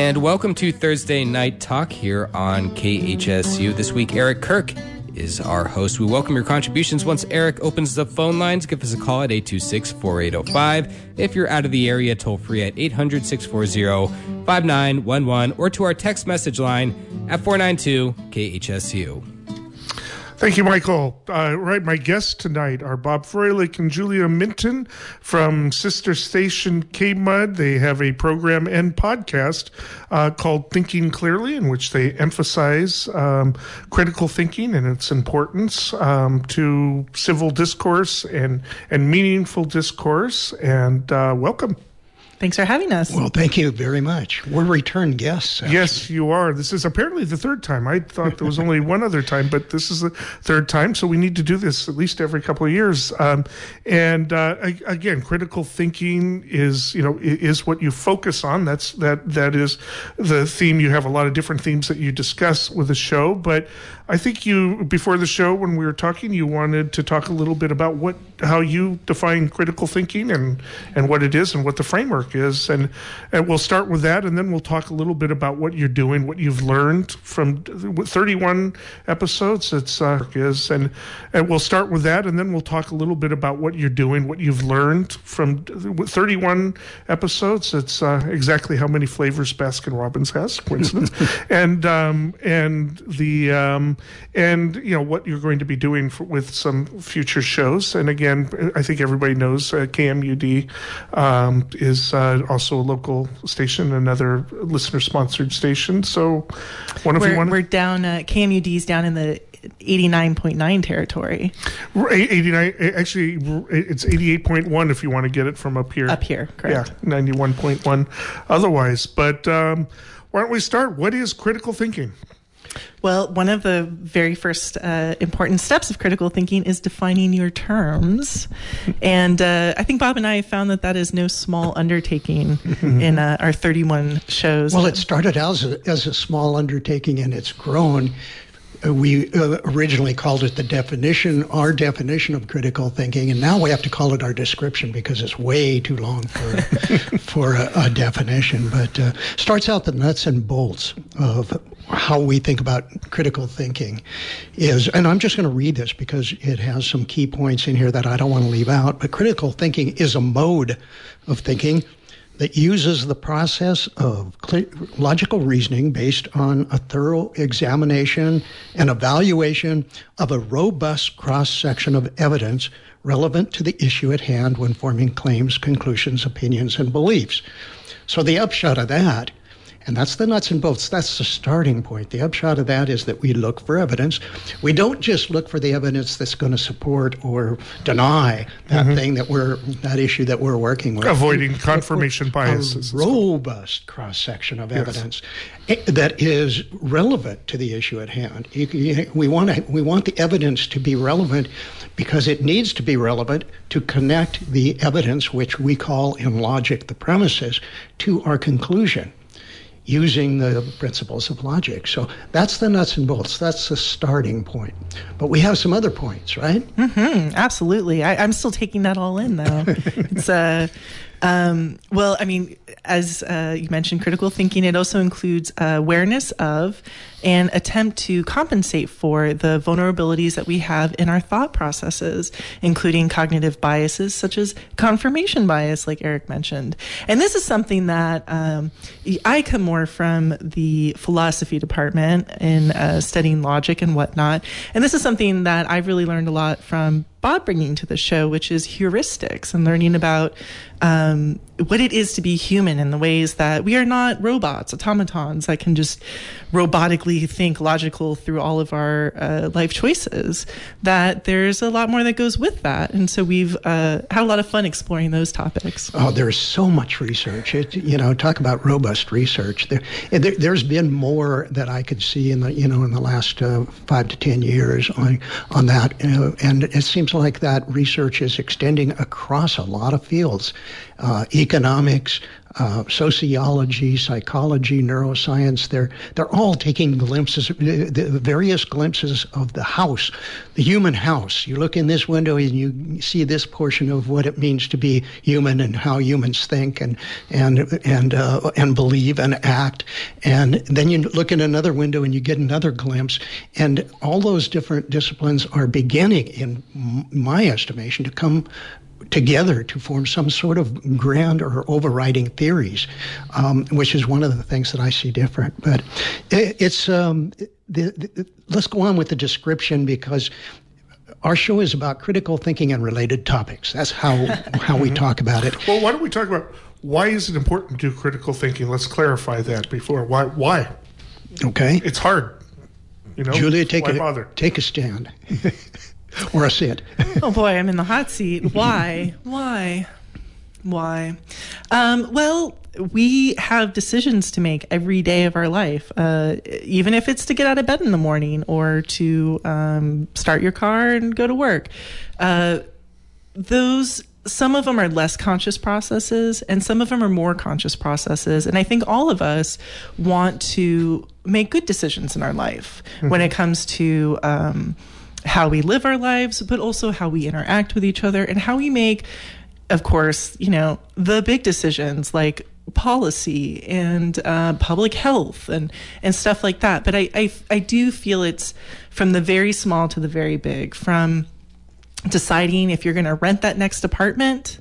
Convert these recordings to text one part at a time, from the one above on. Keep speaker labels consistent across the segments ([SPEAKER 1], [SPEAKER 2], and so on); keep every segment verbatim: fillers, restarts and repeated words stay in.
[SPEAKER 1] And welcome to Thursday Night Talk here on K H S U. This week, Eric Kirk is our host. We welcome your contributions. Once Eric opens the phone lines, give us a call at eight two six, four eight zero five. If you're out of the area, toll free at eight hundred, six four zero, five nine one one or to our text message line at four nine two K H S U.
[SPEAKER 2] Thank you, Michael. Uh, right, my guests tonight are Bob Froelich and Julia Minton from sister station K-Mud. They have a program and podcast uh, called Thinking Clearly, in which they emphasize um, critical thinking and its importance um, to civil discourse and, and meaningful discourse. And uh, welcome.
[SPEAKER 3] Thanks for having us.
[SPEAKER 4] Well, thank you very much. We're return guests. Actually.
[SPEAKER 2] Yes, you are. This is apparently the third time. I thought there was only one other time, but this is the third time. So we need to do this at least every couple of years. Um, and uh, again, critical thinking is, you know, is what you focus on. That's that that is the theme. You have a lot of different themes that you discuss with the show. But I think you, before the show, when we were talking, you wanted to talk a little bit about what, how you define critical thinking and, and what it is and what the framework is. And, and we'll start with that, and then we'll talk a little bit about what you're doing, what you've learned from thirty-one episodes. It's uh, is, and, and we'll start with that, and then we'll talk a little bit about what you're doing, what you've learned from thirty-one episodes. It's uh, exactly how many flavors Baskin Robbins has, coincidence. and um, and the um, and you know what you're going to be doing for, with some future shows. And again, I think everybody knows uh, K M U D um, is uh, also a local station, another listener-sponsored station. So, one of
[SPEAKER 3] we're,
[SPEAKER 2] you want
[SPEAKER 3] we're down. Uh, K M U D's down in the eighty-nine point nine territory.
[SPEAKER 2] eighty-nine. Actually, it's eighty-eight point one if you want to get it from up here.
[SPEAKER 3] Up here, correct.
[SPEAKER 2] Yeah, ninety-one point one. Otherwise, but um, why don't we start? What is critical thinking?
[SPEAKER 3] Well, one of the very first uh, important steps of critical thinking is defining your terms. And uh, I think Bob and I have found that that is no small undertaking in uh, our thirty-one shows.
[SPEAKER 4] Well, it started out as a, as a small undertaking, and it's grown. Uh, we uh, originally called it the definition, our definition of critical thinking, and now we have to call it our description because it's way too long for for a, a definition. But uh, starts out the nuts and bolts of how we think about critical thinking is, and I'm just going to read this because it has some key points in here that I don't want to leave out, but critical thinking is a mode of thinking that uses the process of clear, logical reasoning based on a thorough examination and evaluation of a robust cross-section of evidence relevant to the issue at hand when forming claims, conclusions, opinions, and beliefs. So the upshot of that, and that's the nuts and bolts, that's the starting point. The upshot of that is that we look for evidence. We don't just look for the evidence that's going to support or deny that mm-hmm. thing that we're, that issue that we're working with.
[SPEAKER 2] Avoiding we, confirmation biases.
[SPEAKER 4] A robust cross-section of evidence yes. that is relevant to the issue at hand. You, you, we want to, we want the evidence to be relevant because it needs to be relevant to connect the evidence, which we call in logic the premises, to our conclusion, using the principles of logic. So that's the nuts and bolts. That's the starting point. But we have some other points, right?
[SPEAKER 3] Mm-hmm, absolutely. I, I'm still taking that all in, though. It's uh, um, well, I mean, as uh, you mentioned, critical thinking, it also includes uh, awareness of and attempt to compensate for the vulnerabilities that we have in our thought processes, including cognitive biases such as confirmation bias, like Eric mentioned. And this is something that um, I come more from the philosophy department in uh, studying logic and whatnot. And this is something that I've really learned a lot from Bob bringing to the show, which is heuristics and learning about um, what it is to be human in the ways that we are not robots, automatons that can just robotically think logical through all of our uh, life choices, that there's a lot more that goes with that. And so we've uh, had a lot of fun exploring those topics.
[SPEAKER 4] Oh, there's so much research. It, you know, talk about robust research. There, there, there's been more that I could see in the, you know, in the last uh, five to ten years on, on that. Uh, and it seems like that research is extending across a lot of fields. uh, economics, uh, sociology, psychology, neuroscience. They're they're all taking glimpses, the various glimpses of the house, the human house. You look in this window and you see this portion of what it means to be human and how humans think and and and uh, and believe and act. And then you look in another window and you get another glimpse. And all those different disciplines are beginning, in my estimation, to come together to form some sort of grand or overriding theories, um, which is one of the things that I see different. But it, it's um, the, the, let's go on with the description, because our show is about critical thinking and related topics. That's how how we talk about it.
[SPEAKER 2] Well, why don't we talk about why is it important to do critical thinking? Let's clarify that before. Why? Why?
[SPEAKER 4] Okay.
[SPEAKER 2] It's hard. You know,
[SPEAKER 4] Julia, take
[SPEAKER 2] why
[SPEAKER 4] a
[SPEAKER 2] bother?
[SPEAKER 4] take a stand. Or a sit.
[SPEAKER 3] Oh boy, I'm in the hot seat. Why? Why? Why? Um, well, we have decisions to make every day of our life, uh, even if it's to get out of bed in the morning or to um, start your car and go to work. Uh, those some of them are less conscious processes, and some of them are more conscious processes. And I think all of us want to make good decisions in our life mm-hmm. when it comes to um, how we live our lives, but also how we interact with each other and how we make, of course, you know, the big decisions like policy and uh, public health and, and stuff like that. But I, I, I do feel it's from the very small to the very big, from deciding if you're going to rent that next apartment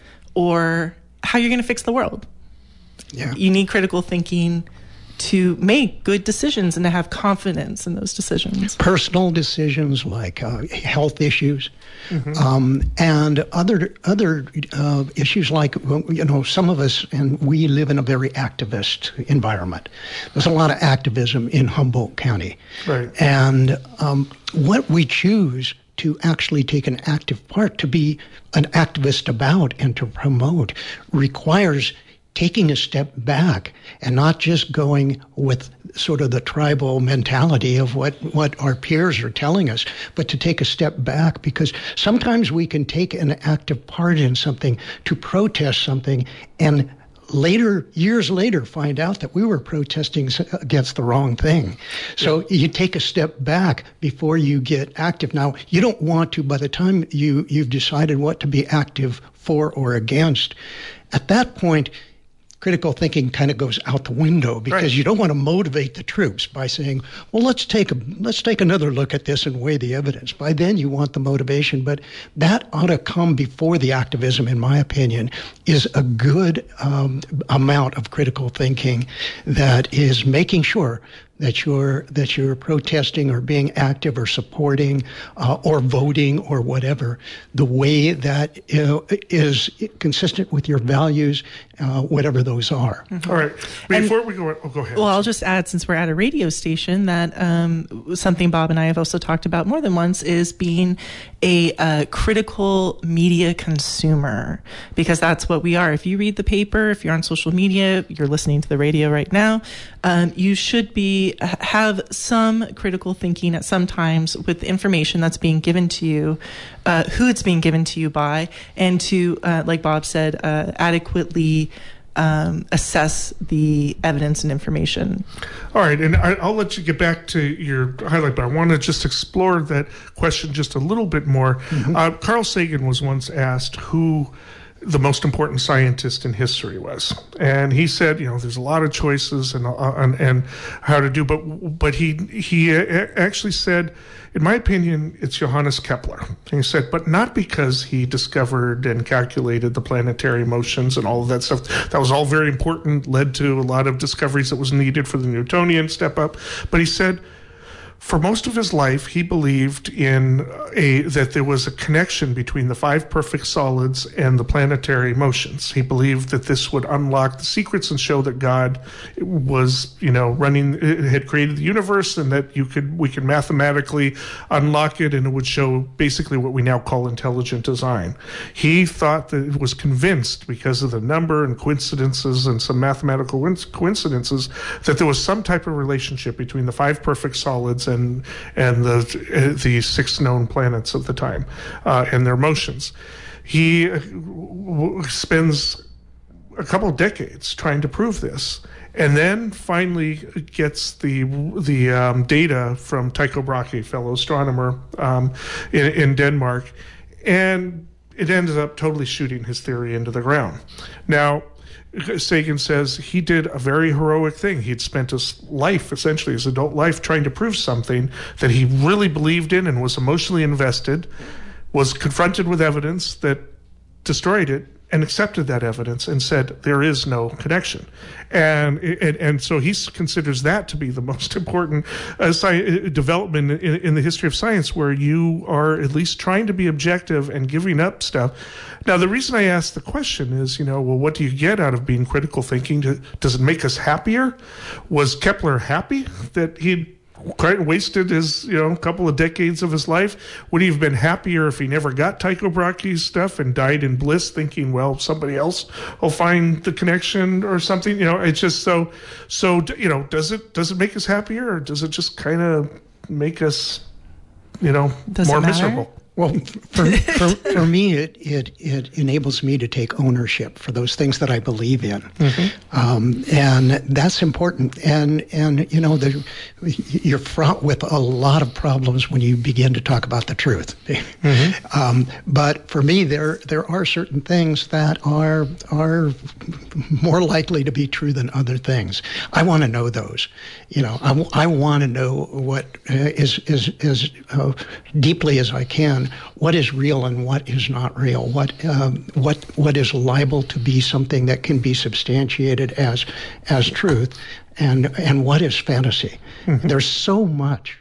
[SPEAKER 3] or how you're going to fix the world.
[SPEAKER 4] Yeah.
[SPEAKER 3] You need critical thinking to make good decisions and to have confidence in those decisions.
[SPEAKER 4] Personal decisions like uh, health issues, mm-hmm. um, and other other uh, issues like, you know, some of us, and we live in a very activist environment. There's a lot of activism in Humboldt County.
[SPEAKER 2] Right.
[SPEAKER 4] And um, what we choose to actually take an active part, to be an activist about and to promote, requires taking a step back and not just going with sort of the tribal mentality of what, what our peers are telling us, but to take a step back, because sometimes we can take an active part in something to protest something and later, years later, find out that we were protesting against the wrong thing. So yeah. you take a step back before you get active. Now, you don't want to, by the time you, you've decided what to be active for or against, at that point, critical thinking kind of goes out the window, because right. you don't want to motivate the troops by saying, well, let's take a let's take another look at this and weigh the evidence. By then you want the motivation, but that ought to come before the activism, in my opinion, is a good um, amount of critical thinking that is making sure that you're that you're protesting or being active or supporting uh, or voting or whatever, the way that you know, is consistent with your values, uh, whatever those are.
[SPEAKER 2] Mm-hmm. All right. Before and, we go, oh, go ahead.
[SPEAKER 3] Well, I'll just add, since we're at a radio station, that um, something Bob and I have also talked about more than once is being a uh, critical media consumer, because that's what we are. If you read the paper, if you're on social media, you're listening to the radio right now, um, you should be have some critical thinking at some times with the information that's being given to you, uh, who it's being given to you by, and to, uh, like Bob said, uh, adequately um, assess the evidence and information.
[SPEAKER 2] All right, and I, I'll let you get back to your highlight, but I want to just explore that question just a little bit more. Mm-hmm. Uh, Carl Sagan was once asked who the most important scientist in history was, and he said, you know, there's a lot of choices and uh, and, and how to do, but but he he actually said, in my opinion, it's Johannes Kepler. And he said, but not because he discovered and calculated the planetary motions and all of that stuff. That was all very important, led to a lot of discoveries that was needed for the Newtonian step up. But he said, for most of his life, he believed in a that there was a connection between the five perfect solids and the planetary motions. He believed that this would unlock the secrets and show that God was, you know, running, had created the universe, and that you could we could mathematically unlock it, and it would show basically what we now call intelligent design. He thought that it was convinced, because of the number and coincidences and some mathematical coincidences, that there was some type of relationship between the five perfect solids and and and the uh, the six known planets of the time uh, and their motions. He uh, w- spends a couple of decades trying to prove this, and then finally gets the the um, data from Tycho Brahe, fellow astronomer um, in, in Denmark, and it ends up totally shooting his theory into the ground. Now, Sagan says he did a very heroic thing. He'd spent his life, essentially his adult life, trying to prove something that he really believed in and was emotionally invested, was confronted with evidence that destroyed it, and accepted that evidence and said there is no connection. And and, and so he considers that to be the most important uh, sci- development in, in the history of science, where you are at least trying to be objective and giving up stuff. Now, the reason I ask the question is, you know, well, what do you get out of being critical thinking? Does it make us happier? Was Kepler happy that he'd quite wasted his, you know, couple of decades of his life? Would he have been happier if he never got Tycho Brahe's stuff and died in bliss, thinking, well, somebody else will find the connection or something? You know, it's just so, so you know, does it does it make us happier, or does it just kind of make us, you know,
[SPEAKER 3] does
[SPEAKER 2] more
[SPEAKER 3] it matter?
[SPEAKER 2] miserable?
[SPEAKER 4] Well, for, for, for me, it, it, it enables me to take ownership for those things that I believe in. Mm-hmm. Um, and that's important. And, and you know, the, you're fraught with a lot of problems when you begin to talk about the truth. Mm-hmm. um, but for me, there there are certain things that are are more likely to be true than other things. I want to know those. You know, I, I want to know what uh, is, is, is uh, deeply as I can, what is real and what is not real, what um, what what is liable to be something that can be substantiated as as truth, and and what is fantasy. Mm-hmm. There's so much,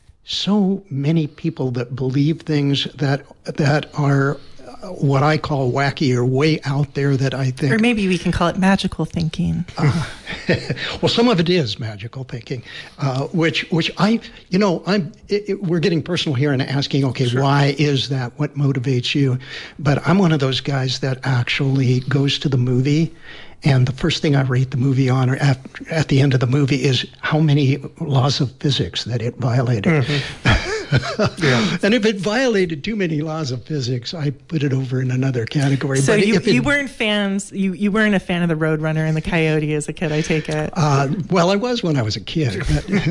[SPEAKER 4] so many people that believe things that that are what I call wacky or way out there that I think...
[SPEAKER 3] Or maybe we can call it magical thinking.
[SPEAKER 4] Uh, well, some of it is magical thinking, uh, which which I, you know, I'm. It, it, we're getting personal here and asking, okay, sure. Why is that? What motivates you? But I'm one of those guys that actually goes to the movie, and the first thing I rate the movie on, or at, at the end of the movie, is how many laws of physics that it violated. Mm-hmm. Yeah. And if it violated too many laws of physics, I put it over in another category.
[SPEAKER 3] So
[SPEAKER 4] but
[SPEAKER 3] you,
[SPEAKER 4] if it,
[SPEAKER 3] you weren't fans, you, you weren't a fan of the Roadrunner and the Coyote as a kid, I take it.
[SPEAKER 4] Uh, well, I was when I was a kid.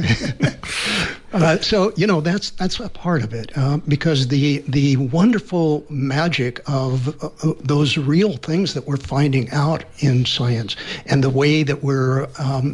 [SPEAKER 4] But uh, so, you know, that's that's a part of it, uh, because the the wonderful magic of uh, those real things that we're finding out in science, and the way that we're um,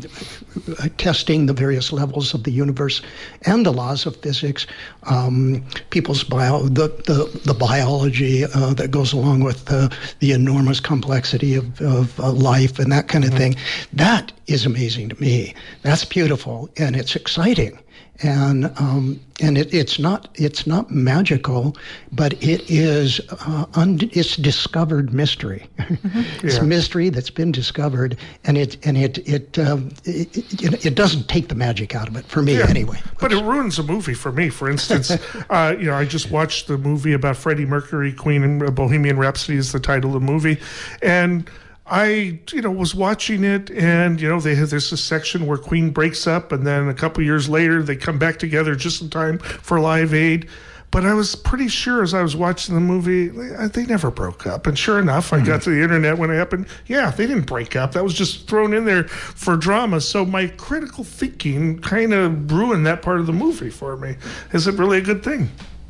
[SPEAKER 4] testing the various levels of the universe and the laws of physics, um, people's bio, the, the, the biology uh, that goes along with the, the enormous complexity of, of uh, life and that kind of mm-hmm. thing, that is amazing to me. That's beautiful, and it's exciting. And um, and it, it's not it's not magical, but it is uh, un- it's discovered mystery. Mm-hmm. It's yeah. mystery that's been discovered, and it and it it, um, it it it doesn't take the magic out of it for me yeah. anyway.
[SPEAKER 2] But it ruins a movie for me. For instance, uh, you know, I just watched the movie about Freddie Mercury. Queen and Bohemian Rhapsody is the title of the movie, and I, you know, was watching it, and, you know, they have, there's this section where Queen breaks up, and then a couple years later, they come back together just in time for Live Aid. But I was pretty sure as I was watching the movie, they, they never broke up. And sure enough, mm-hmm. I got to the internet when it happened. Yeah, they didn't break up. That was just thrown in there for drama. So my critical thinking kind of ruined that part of the movie for me. Is it really a good thing?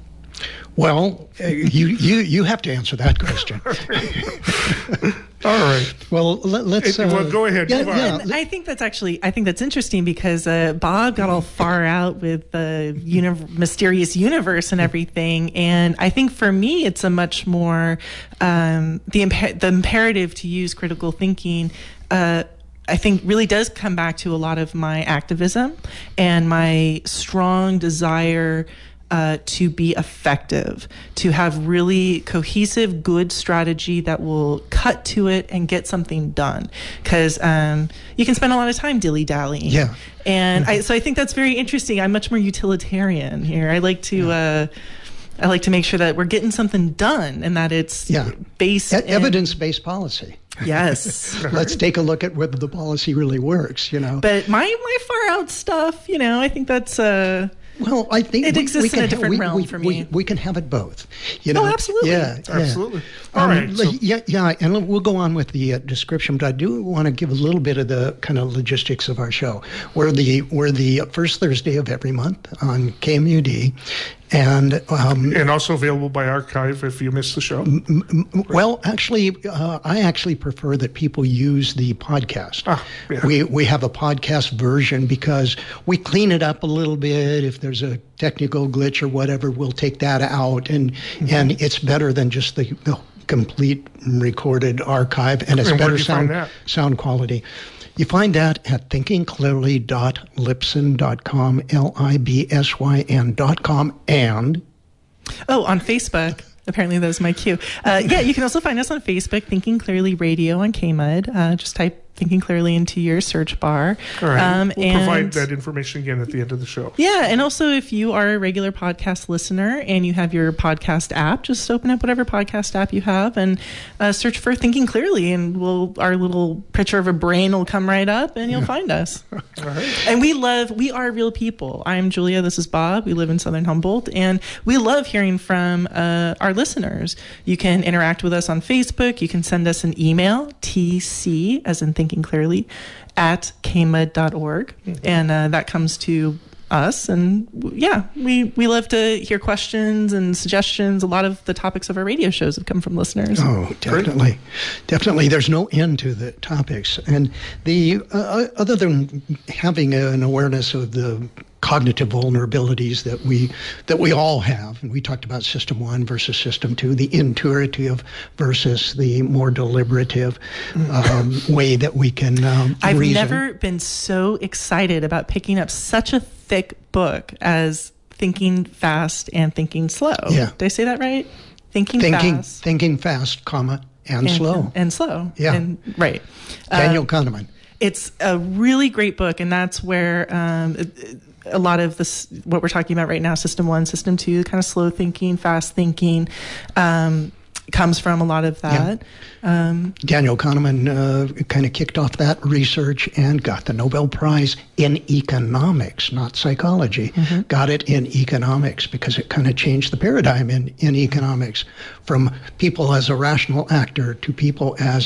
[SPEAKER 4] Well, uh, you, you you have to answer that question.
[SPEAKER 2] All right.
[SPEAKER 4] Well, let, let's uh,
[SPEAKER 2] well, go ahead.
[SPEAKER 4] Yeah,
[SPEAKER 3] yeah. I think that's actually I think that's interesting because uh, Bob got all far out with the uni- mysterious universe and everything, and I think for me it's a much more um, the imper- the imperative to use critical thinking. Uh, I think really does come back to a lot of my activism and my strong desire Uh, to be effective, to have really cohesive, good strategy that will cut to it and get something done. Because um, you can spend a lot of time dilly-dallying.
[SPEAKER 4] Yeah.
[SPEAKER 3] And mm-hmm. I, so I think that's very interesting. I'm much more utilitarian here. I like to... Yeah. Uh, I like to make sure that we're getting something done and that it's
[SPEAKER 4] yeah.
[SPEAKER 3] based
[SPEAKER 4] e-
[SPEAKER 3] in...
[SPEAKER 4] evidence-based policy.
[SPEAKER 3] Yes.
[SPEAKER 4] Let's take a look at whether the policy really works, you know.
[SPEAKER 3] But my, my far-out stuff, you know, I think that's... Uh,
[SPEAKER 4] Well, I think
[SPEAKER 3] it
[SPEAKER 4] we,
[SPEAKER 3] exists
[SPEAKER 4] we
[SPEAKER 3] in a
[SPEAKER 4] can
[SPEAKER 3] different
[SPEAKER 4] ha- we,
[SPEAKER 3] realm
[SPEAKER 4] we,
[SPEAKER 3] for
[SPEAKER 4] we,
[SPEAKER 3] me.
[SPEAKER 4] We can have it both. You know?
[SPEAKER 3] Oh, absolutely.
[SPEAKER 4] Yeah,
[SPEAKER 2] Absolutely.
[SPEAKER 4] Yeah.
[SPEAKER 2] All
[SPEAKER 4] um,
[SPEAKER 2] right. So,
[SPEAKER 4] yeah, yeah, and we'll go on with the uh, description, but I do want to give a little bit of the kind of logistics of our show. We're the we're the first Thursday of every month on K M U D, and um,
[SPEAKER 2] and also available by archive if you miss the show.
[SPEAKER 4] well, actually, uh, I actually prefer that people use the podcast.
[SPEAKER 2] Ah, yeah.
[SPEAKER 4] We we have a podcast version because we clean it up a little bit. If there's a technical glitch or whatever, we'll take that out, and mm-hmm. and it's better than just the, the complete recorded archive, and it's
[SPEAKER 2] and
[SPEAKER 4] better
[SPEAKER 2] where do you
[SPEAKER 4] sound
[SPEAKER 2] find that?
[SPEAKER 4] sound quality. You find that at thinking clearly dot libsyn dot com, L I B S Y N dot com, and
[SPEAKER 3] Oh, on Facebook. Apparently that was my cue. Uh, yeah, you can also find us on Facebook, Thinking Clearly Radio on K M U D. Uh, just type Thinking Clearly into your search bar.
[SPEAKER 2] All right.
[SPEAKER 3] Um,
[SPEAKER 2] we'll
[SPEAKER 3] and
[SPEAKER 2] provide that information again at the end of the show.
[SPEAKER 3] Yeah, and also if you are a regular podcast listener and you have your podcast app, just open up whatever podcast app you have and uh, search for Thinking Clearly, and we'll our little picture of a brain will come right up, and you'll yeah. find us.
[SPEAKER 2] All right.
[SPEAKER 3] And we love, we are real people. I'm Julia. This is Bob. We live in Southern Humboldt, and we love hearing from uh, our listeners. You can interact with us on Facebook. You can send us an email, T C, as in Thinking Clearly, at k m u d dot org, mm-hmm. and uh, that comes to us. And yeah, we we love to hear questions and suggestions. A lot of the topics of our radio shows have come from listeners.
[SPEAKER 4] Oh, definitely, definitely. There's no end to the topics, and the uh, other than having an awareness of the cognitive vulnerabilities that we that we all have, and we talked about system one versus system two, the intuitive versus the more deliberative um, way that we can um,
[SPEAKER 3] I've
[SPEAKER 4] reason.
[SPEAKER 3] never been so excited about picking up such a thick book as Thinking Fast and Thinking Slow.
[SPEAKER 4] Yeah.
[SPEAKER 3] Did I say that right? Thinking,
[SPEAKER 4] thinking
[SPEAKER 3] Fast.
[SPEAKER 4] Thinking fast, comma, and,
[SPEAKER 3] and
[SPEAKER 4] slow.
[SPEAKER 3] And slow.
[SPEAKER 4] Yeah.
[SPEAKER 3] And, right.
[SPEAKER 4] Daniel
[SPEAKER 3] um,
[SPEAKER 4] Kahneman.
[SPEAKER 3] It's a really great book, and that's where um, a lot of this, what we're talking about right now, system one, system two, kind of slow thinking, fast thinking, um, comes from a lot of that. Yeah. Um,
[SPEAKER 4] Daniel Kahneman uh, kind of kicked off that research and got the Nobel Prize in economics, not psychology. Mm-hmm. Got it in economics because it kind of changed the paradigm in, in economics from people as a rational actor to people as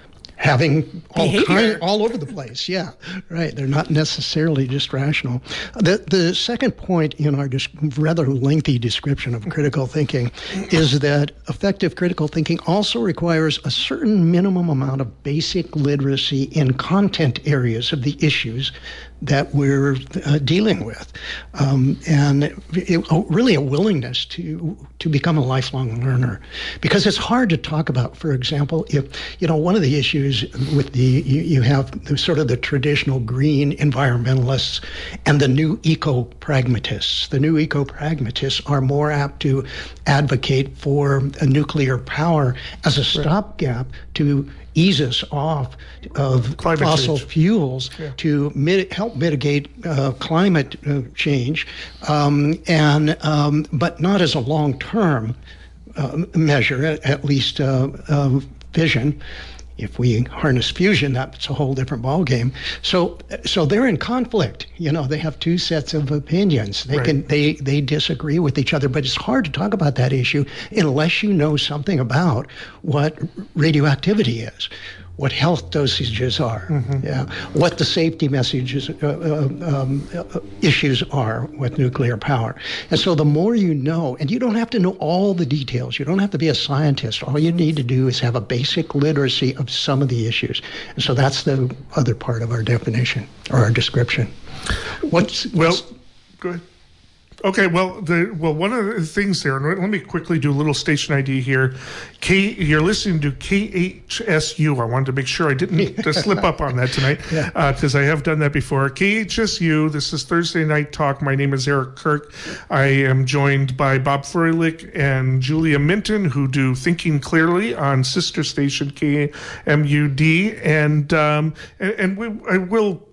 [SPEAKER 4] having all kind, all over the place. Yeah, right. They're not necessarily just rational. The the second point in our dis- rather lengthy description of critical thinking is that effective critical thinking also requires a certain minimum amount of basic literacy in content areas of the issues that we're uh, dealing with, um, and it, really a willingness to to become a lifelong learner, because it's hard to talk about. For example, if you know one of the issues with the you, you have the, sort of the traditional green environmentalists and the new eco-pragmatists. The new eco-pragmatists are more apt to advocate for a nuclear power as a stopgap to ease us off of
[SPEAKER 2] climate
[SPEAKER 4] fossil
[SPEAKER 2] change.
[SPEAKER 4] fuels yeah. to mit- help mitigate uh, climate uh, change, um, and um, but not as a long-term uh, measure, at, at least uh, uh, vision. If we harness fusion, that's a whole different ballgame. So, so they're in conflict. You know, they have two sets of opinions. They
[SPEAKER 2] right.
[SPEAKER 4] can they they disagree with each other. But it's hard to talk about that issue unless you know something about what radioactivity is, what health dosages are, mm-hmm. yeah, what the safety messages uh, uh, um, uh, issues are with nuclear power. And so the more you know, and you don't have to know all the details, you don't have to be a scientist. All you need to do is have a basic literacy of some of the issues. And so that's the other part of our definition or our description. What's,
[SPEAKER 2] well,
[SPEAKER 4] what's,
[SPEAKER 2] go ahead. Okay, well, the well, one of the things there, and let me quickly do a little station I D here. K, you're listening to K H S U. I wanted to make sure I didn't to slip up on that tonight, because yeah. uh, I have done that before. K H S U, this is Thursday Night Talk. My name is Eric Kirk. I am joined by Bob Froelich and Julia Minton, who do Thinking Clearly on sister station K M U D. And, um, and, and we, I will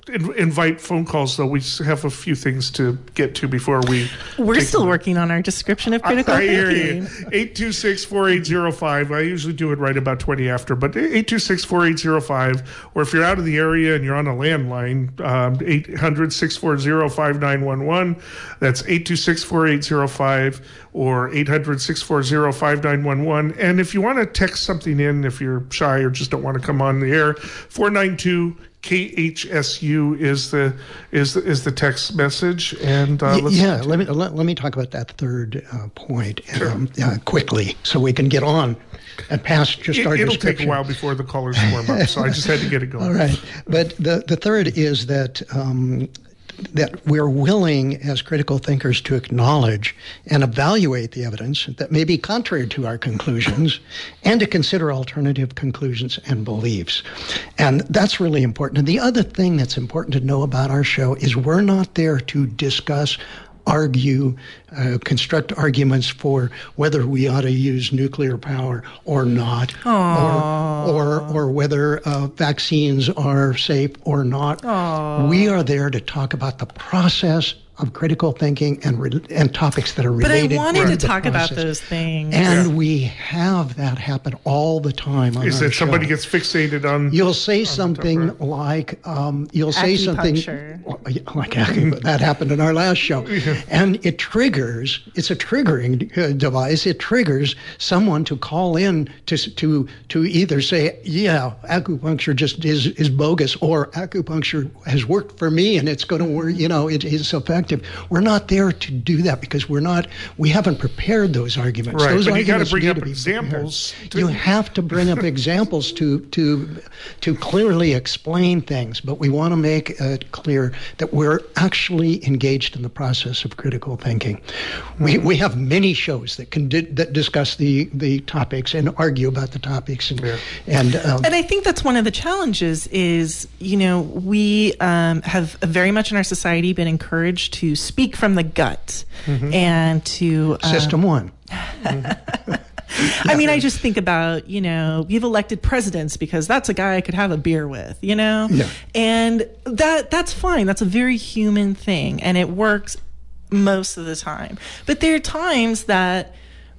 [SPEAKER 2] in, invite phone calls, though. We have a few things to get to before we.
[SPEAKER 3] We're still them. working on our description of critical
[SPEAKER 2] I, I
[SPEAKER 3] thinking.
[SPEAKER 2] eight two six, four eight zero five. I usually do it right about twenty after, but eight two six, four eight zero five. Or if you're out of the area and you're on a landline, um, eight hundred, six four zero, five nine one one. That's eight two six, four eight zero five or eight hundred, six four zero, five nine one one. And if you want to text something in, if you're shy or just don't want to come on the air, four nine two K H S U is the is the, is the text message. And uh, let's
[SPEAKER 4] yeah, let me let, let me talk about that third uh, point
[SPEAKER 2] sure.
[SPEAKER 4] um, uh, quickly, so we can get on and past just
[SPEAKER 2] it,
[SPEAKER 4] our
[SPEAKER 2] it'll
[SPEAKER 4] description.
[SPEAKER 2] take a while before the callers warm up, so I just had to get it going.
[SPEAKER 4] All right, but the the third is that. Um, that we're willing as critical thinkers to acknowledge and evaluate the evidence that may be contrary to our conclusions and to consider alternative conclusions and beliefs. And that's really important. And the other thing that's important to know about our show is we're not there to discuss, argue, uh, construct arguments for whether we ought to use nuclear power or not, or, or or whether uh, vaccines are safe or not.
[SPEAKER 3] Aww.
[SPEAKER 4] We are there to talk about the process of critical thinking and re- and topics that are related.
[SPEAKER 3] But I wanted to
[SPEAKER 4] the
[SPEAKER 3] talk about
[SPEAKER 4] process.
[SPEAKER 3] those things.
[SPEAKER 4] And
[SPEAKER 2] Yeah.
[SPEAKER 4] we have that happen all the time on
[SPEAKER 2] Is
[SPEAKER 4] our
[SPEAKER 2] that somebody
[SPEAKER 4] show.
[SPEAKER 2] gets fixated on?
[SPEAKER 4] You'll say
[SPEAKER 2] on
[SPEAKER 4] something
[SPEAKER 2] the
[SPEAKER 4] like, um, you'll say something
[SPEAKER 3] Acupuncture.
[SPEAKER 4] like acupuncture. That happened in our last show, and it triggers. It's a triggering uh, device. It triggers someone to call in to to to either say, "Yeah, acupuncture just is is bogus," or "Acupuncture has worked for me and it's going to work." You know, it is effective. We're not there to do that because we're not. We haven't prepared those arguments.
[SPEAKER 2] Right,
[SPEAKER 4] Those
[SPEAKER 2] but you got to
[SPEAKER 4] arguments
[SPEAKER 2] bring
[SPEAKER 4] need
[SPEAKER 2] up
[SPEAKER 4] to be
[SPEAKER 2] examples.
[SPEAKER 4] prepared.
[SPEAKER 2] To,
[SPEAKER 4] You have to bring up examples to to to clearly explain things, but we want to make it clear that we're actually engaged in the process of critical thinking. We we have many shows that can di- that discuss the the topics and argue about the topics, and
[SPEAKER 2] Yeah.
[SPEAKER 4] and um,
[SPEAKER 3] And I think that's one of the challenges is, you know, we um, have very much in our society been encouraged to speak from the gut
[SPEAKER 2] Mm-hmm.
[SPEAKER 3] and to um,
[SPEAKER 4] System One.
[SPEAKER 3] I mean, I just think about, you know, you've elected presidents because that's a guy I could have a beer with, you know?
[SPEAKER 4] Yeah.
[SPEAKER 3] And that that's fine. That's a very human thing, and it works most of the time. But there are times that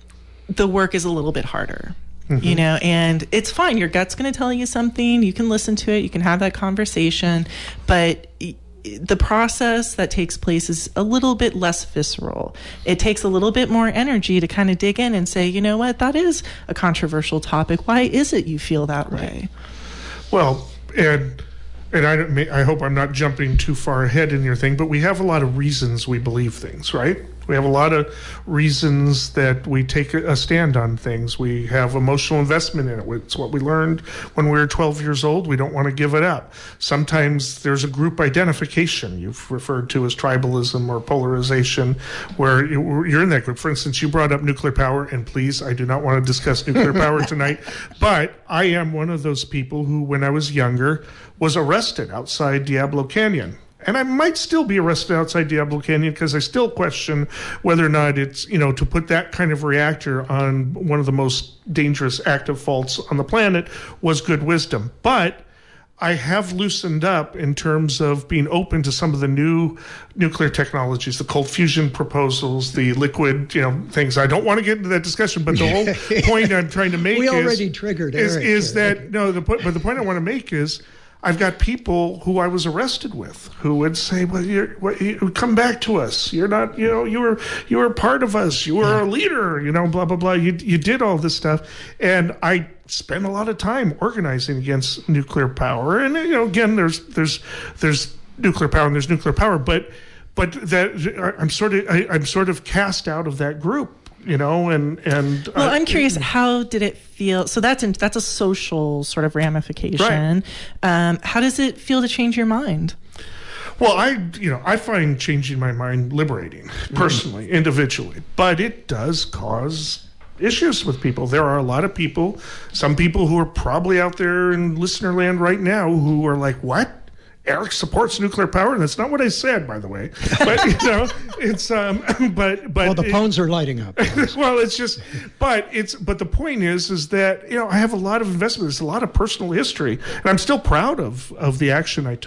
[SPEAKER 3] the work is a little bit harder. Mm-hmm. You know, and it's fine. Your gut's going to tell you something. You can listen to it. You can have that conversation. But the process that takes place is a little bit less visceral. It takes a little bit more energy to kind of dig in and say, you know what, that is a controversial topic. Why is it you feel that way?
[SPEAKER 2] well, and and I don't, I hope I'm not jumping too far ahead in your thing, but we have a lot of reasons we believe things, right? We have a lot of reasons that we take a stand on things. We have emotional investment in it. It's what we learned when we were twelve years old. We don't want to give it up. Sometimes there's a group identification you've referred to as tribalism or polarization, where you're in that group. For instance, you brought up nuclear power, and please, I do not want to discuss nuclear power tonight, but I am one of those people who, when I was younger, was arrested outside Diablo Canyon. And I might still be arrested outside Diablo Canyon because I still question whether or not it's, you know, to put that kind of reactor on one of the most dangerous active faults on the planet was good wisdom. But I have loosened up in terms of being open to some of the new nuclear technologies, the cold fusion proposals, the liquid, you know, things. I don't want to get into that discussion, but the whole point I'm trying to make
[SPEAKER 4] We
[SPEAKER 2] is,
[SPEAKER 4] already triggered
[SPEAKER 2] is,
[SPEAKER 4] Eric
[SPEAKER 2] is
[SPEAKER 4] here.
[SPEAKER 2] that, no, the point, but the point I want to make is, I've got people who I was arrested with who would say, "Well, you're, well, you come back to us. You're not, you know, you were you were part of us. You were yeah. a leader. You know, blah blah blah. You you did all this stuff." And I spent a lot of time organizing against nuclear power. And you know, again, there's there's there's nuclear power and there's nuclear power, but but that I'm sort of I, I'm sort of cast out of that group. You know, and and
[SPEAKER 3] well,
[SPEAKER 2] uh,
[SPEAKER 3] I'm curious. How did it feel? So that's in, that's a social sort of ramification.
[SPEAKER 2] Right.
[SPEAKER 3] Um, how does it feel to change your mind?
[SPEAKER 2] Well, I you know I find changing my mind liberating personally, mm. individually, but it does cause issues with people. There are a lot of people, some people who are probably out there in listener land right now who are like, "What? Eric supports nuclear power?" And that's not what I said, by the way. But you know, it's um, but but
[SPEAKER 4] well, the
[SPEAKER 2] it,
[SPEAKER 4] phones are lighting up.
[SPEAKER 2] well, it's just, but it's but the point is, is that you know I have a lot of investment. There's a lot of personal history, and I'm still proud of of the action I took.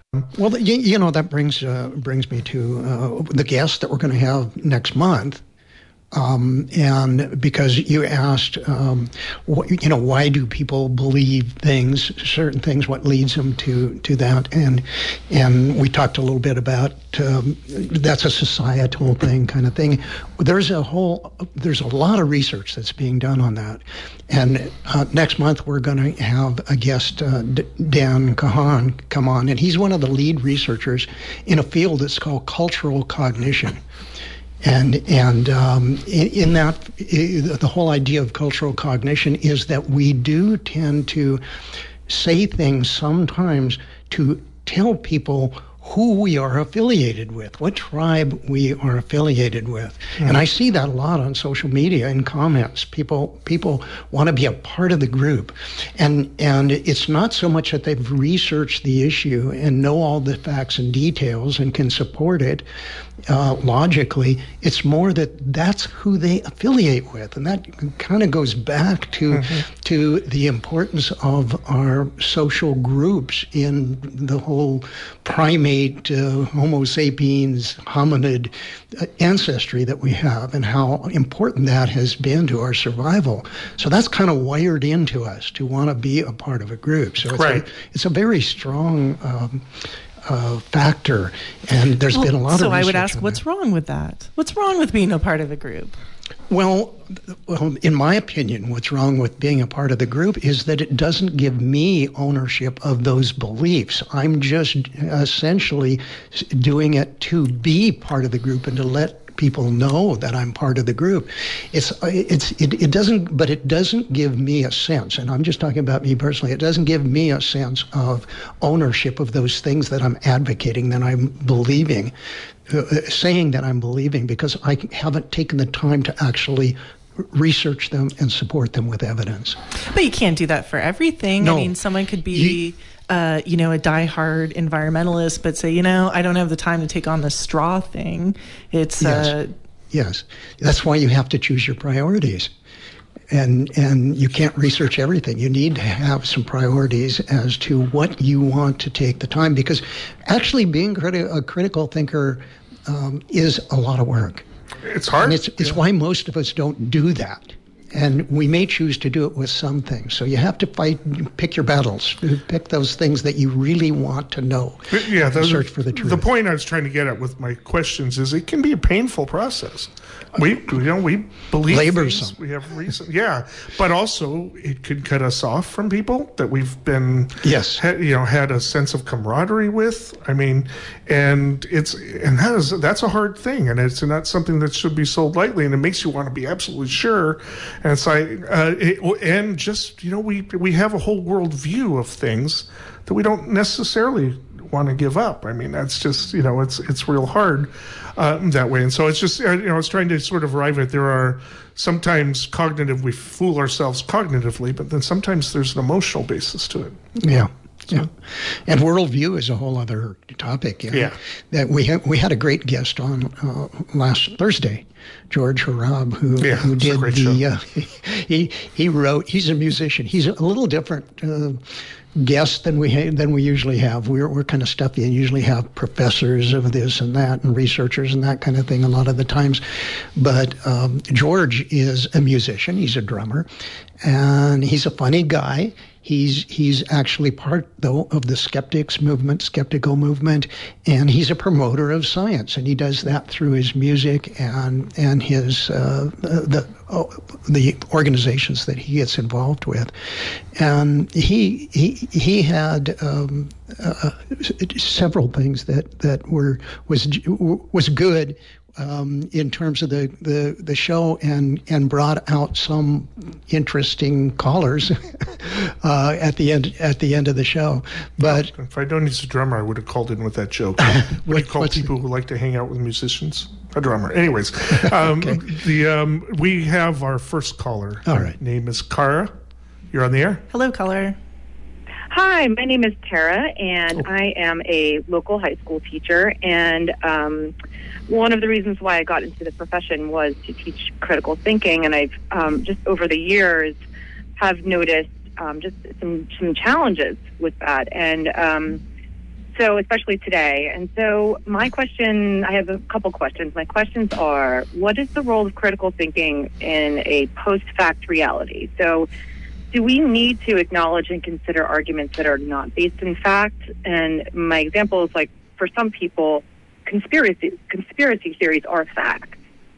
[SPEAKER 4] Well, you, you know, that brings uh, brings me to uh, the guest that we're going to have next month. Um, and because you asked, um, what, you know, why do people believe things, certain things, what leads them to, to that? And, and we talked a little bit about, um, that's a societal thing kind of thing. There's a whole, there's a lot of research that's being done on that. And uh, next month we're going to have a guest, uh, D- Dan Kahan, come on, and he's one of the lead researchers in a field that's called cultural cognition. And and um, in, in that, the whole idea of cultural cognition is that we do tend to say things sometimes to tell people who we are affiliated with, what tribe we are affiliated with. Mm. And I see that a lot on social media in comments. People people want to be a part of the group. And and it's not so much that they've researched the issue and know all the facts and details and can support it uh, logically. It's more that that's who they affiliate with. And that kind of goes back to, mm-hmm. to the importance of our social groups in the whole primate, uh, Homo sapiens, hominid uh, ancestry that we have, and how important that has been to our survival. So that's kind of wired into us to want to be a part of a group. So it's, right. a, it's a very strong um, uh, factor, and there's
[SPEAKER 3] well,
[SPEAKER 4] been a lot
[SPEAKER 3] so
[SPEAKER 4] of research.
[SPEAKER 3] So I would ask, what's
[SPEAKER 4] that.
[SPEAKER 3] wrong with that? What's wrong with being a part of a group?
[SPEAKER 4] Well, well, in my opinion, what's wrong with being a part of the group is that it doesn't give me ownership of those beliefs. I'm just essentially doing it to be part of the group and to let people know that I'm part of the group. It's it's it, it doesn't, but it doesn't give me a sense, and I'm just talking about me personally. It doesn't give me a sense of ownership of those things that I'm advocating, that I'm believing. Uh, saying that I'm believing, because I haven't taken the time to actually research them and support them with evidence.
[SPEAKER 3] But you can't do that for everything.
[SPEAKER 4] No.
[SPEAKER 3] I mean, someone could be, you, uh, you know, a diehard environmentalist, but say, you know, I don't have the time to take on the straw thing. It's
[SPEAKER 4] yes,
[SPEAKER 3] uh,
[SPEAKER 4] yes. That's why you have to choose your priorities. And and you can't research everything. You need to have some priorities as to what you want to take the time, because actually being criti- a critical thinker um, is a lot of work.
[SPEAKER 2] It's hard.
[SPEAKER 4] And it's, it's
[SPEAKER 2] yeah.
[SPEAKER 4] why most of us don't do that. And we may choose to do it with some things. So you have to fight, pick your battles, pick those things that you really want to know.
[SPEAKER 2] But yeah, the,
[SPEAKER 4] search for the truth.
[SPEAKER 2] The point I was trying to get at with my questions is it can be a painful process. We, you know, we believe
[SPEAKER 4] Laborsome.
[SPEAKER 2] things, we have reason, yeah, but also it could cut us off from people that we've been,
[SPEAKER 4] yes,
[SPEAKER 2] ha, you know, had a sense of camaraderie with. I mean, and it's and that is that's a hard thing, and it's not something that should be sold lightly, and it makes you want to be absolutely sure. And it's like, uh, it, and just you know, we we have a whole world view of things that we don't necessarily want to give up. I mean, that's just, you know, it's it's real hard uh, that way. And so it's just, you know, I was trying to sort of arrive at, there are sometimes cognitive, we fool ourselves cognitively, but then sometimes there's an emotional basis to it.
[SPEAKER 4] Yeah. Yeah, and worldview is a whole other topic. Yeah,
[SPEAKER 2] yeah.
[SPEAKER 4] That we had we had a great guest on uh, last Thursday, George Harab, who
[SPEAKER 2] yeah,
[SPEAKER 4] who did the uh, he he wrote. He's a musician. He's a little different uh, guest than we ha- than we usually have. We're we're kind of stuffy and usually have professors of this and that and researchers and that kind of thing a lot of the times. But um, George is a musician. He's a drummer, and he's a funny guy. He's he's actually part, though, of the skeptics movement, skeptical movement, and he's a promoter of science, and he does that through his music and and his uh, the oh, the organizations that he gets involved with. And he he he had um, uh, several things that that were was was good. Um, in terms of the, the, the show, and, and brought out some interesting callers uh, at the end at the end of the show. But
[SPEAKER 2] well, if I'd known he's a drummer, I would have called in with that joke. What do you call people the, who like to hang out with musicians? A drummer. Anyways, um, okay. the um, we have our first caller.
[SPEAKER 4] All right.
[SPEAKER 2] Her name is Kara. You're on the air.
[SPEAKER 3] Hello, caller.
[SPEAKER 5] Hi, my name is Tara, and
[SPEAKER 2] oh.
[SPEAKER 5] I am a local high school teacher. And um, one of the reasons why I got into the profession was to teach critical thinking. And I've um, just over the years have noticed um, just some, some challenges with that. And um, so especially today. And so my question, I have a couple questions. My questions are, what is the role of critical thinking in a post-fact reality? So do we need to acknowledge and consider arguments that are not based in fact? And my example is like, for some people, conspiracy conspiracy theories are facts.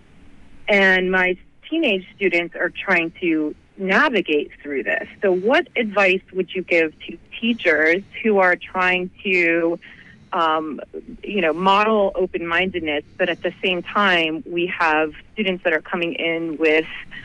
[SPEAKER 5] And my teenage students are trying to navigate through this. So what advice would you give to teachers who are trying to, um, you know, model open-mindedness, but at the same time, we have students that are coming in with,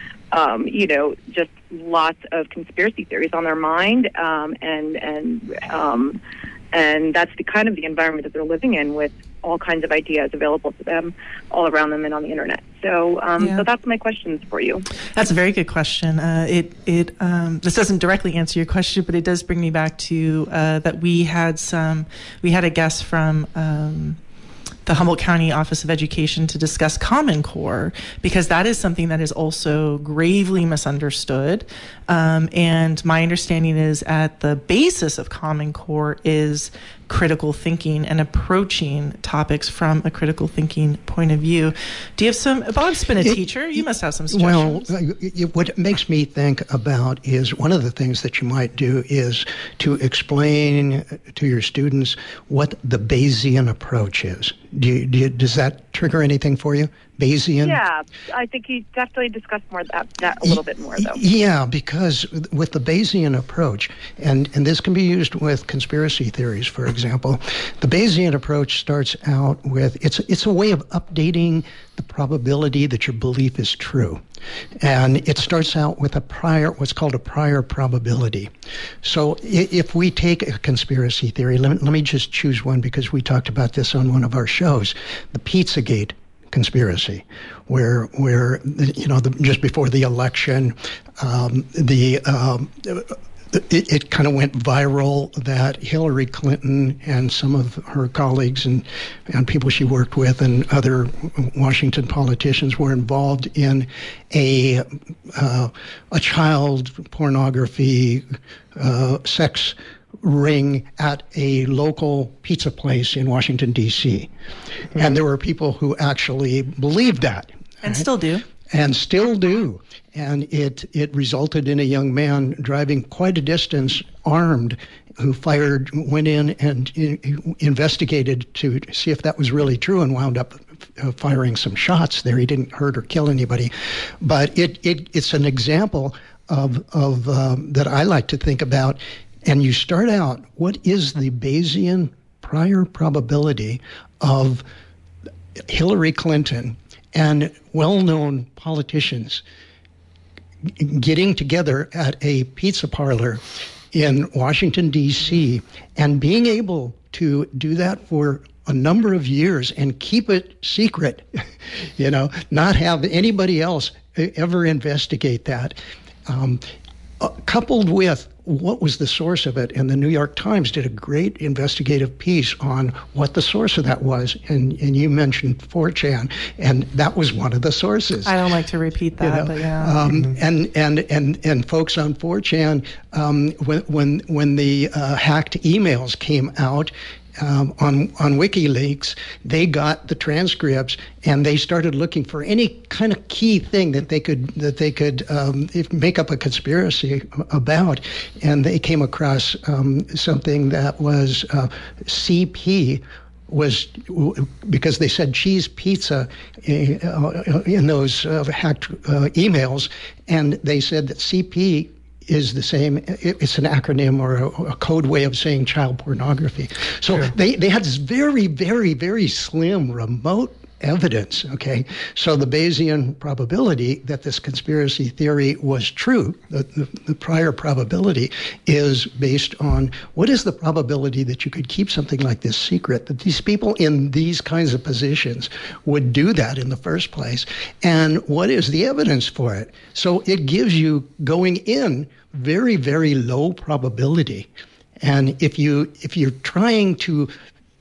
[SPEAKER 5] um, you know, just lots of conspiracy theories on their mind, um, and and um, and that's the kind of the environment that they're living in, with all kinds of ideas available to them all around them and on the internet. So, um,
[SPEAKER 3] yeah.
[SPEAKER 5] so that's my questions for you.
[SPEAKER 3] That's a very good question. Uh, it it um, this doesn't directly answer your question, but it does bring me back to uh, that we had some we had a guest from Um, the Humboldt County Office of Education to discuss Common Core, because that is something that is also gravely misunderstood. Um, and my understanding is at the basis of Common Core is critical thinking and approaching topics from a critical thinking point of view. Do you have some, Bob's been a it, teacher, you must have some suggestions.
[SPEAKER 4] Well, what it makes me think about is one of the things that you might do is to explain to your students what the Bayesian approach is. Do you, do you, does that trigger anything for you? Bayesian?
[SPEAKER 5] Yeah, I think you definitely discuss more that, that a little bit more, though.
[SPEAKER 4] Yeah, because with the Bayesian approach, and, and this can be used with conspiracy theories, for example, the Bayesian approach starts out with, it's, it's a way of updating the probability that your belief is true. And it starts out with a prior, what's called a prior probability. So if we take a conspiracy theory, let me, let me just choose one because we talked about this on one of our shows, the Pizzagate conspiracy, where where you know the, just before the election, um, the um, it, it kind of went viral that Hillary Clinton and some of her colleagues and and people she worked with and other Washington politicians were involved in a uh, a child pornography uh, sex ring at a local pizza place in Washington, D C Mm-hmm. And there were people who actually believed that.
[SPEAKER 3] And
[SPEAKER 4] right?
[SPEAKER 3] still do.
[SPEAKER 4] And still do. And it, it resulted in a young man driving quite a distance armed who fired, went in and in, investigated to see if that was really true and wound up uh, firing some shots there. He didn't hurt or kill anybody. But it, it it's an example of, of um, that I like to think about. And you start out, what is the Bayesian prior probability of Hillary Clinton and well-known politicians getting together at a pizza parlor in Washington, D C, and being able to do that for a number of years and keep it secret, you know, not have anybody else ever investigate that, um, uh, coupled with what was the source of it. And the New York Times did a great investigative piece on what the source of that was. And, and you mentioned four chan, and that was one of the sources.
[SPEAKER 3] I don't like to repeat that, you know? But yeah.
[SPEAKER 4] Um,
[SPEAKER 3] mm-hmm.
[SPEAKER 4] and, and, and, and folks on four chan, um, when, when, when the uh, hacked emails came out, Um, on on WikiLeaks, they got the transcripts and they started looking for any kind of key thing that they could that they could um, make up a conspiracy about, and they came across um, something that was uh, C P was because they said cheese pizza in those uh, hacked uh, emails, and they said that C P is the same, it's an acronym or a, a code way of saying child pornography. So yeah. they, they had this very, very, very slim, remote evidence, okay? So the Bayesian probability that this conspiracy theory was true, the, the, the prior probability, is based on what is the probability that you could keep something like this secret, that these people in these kinds of positions would do that in the first place, and what is the evidence for it? So it gives you, going in, very, very low probability. And if you if you're trying to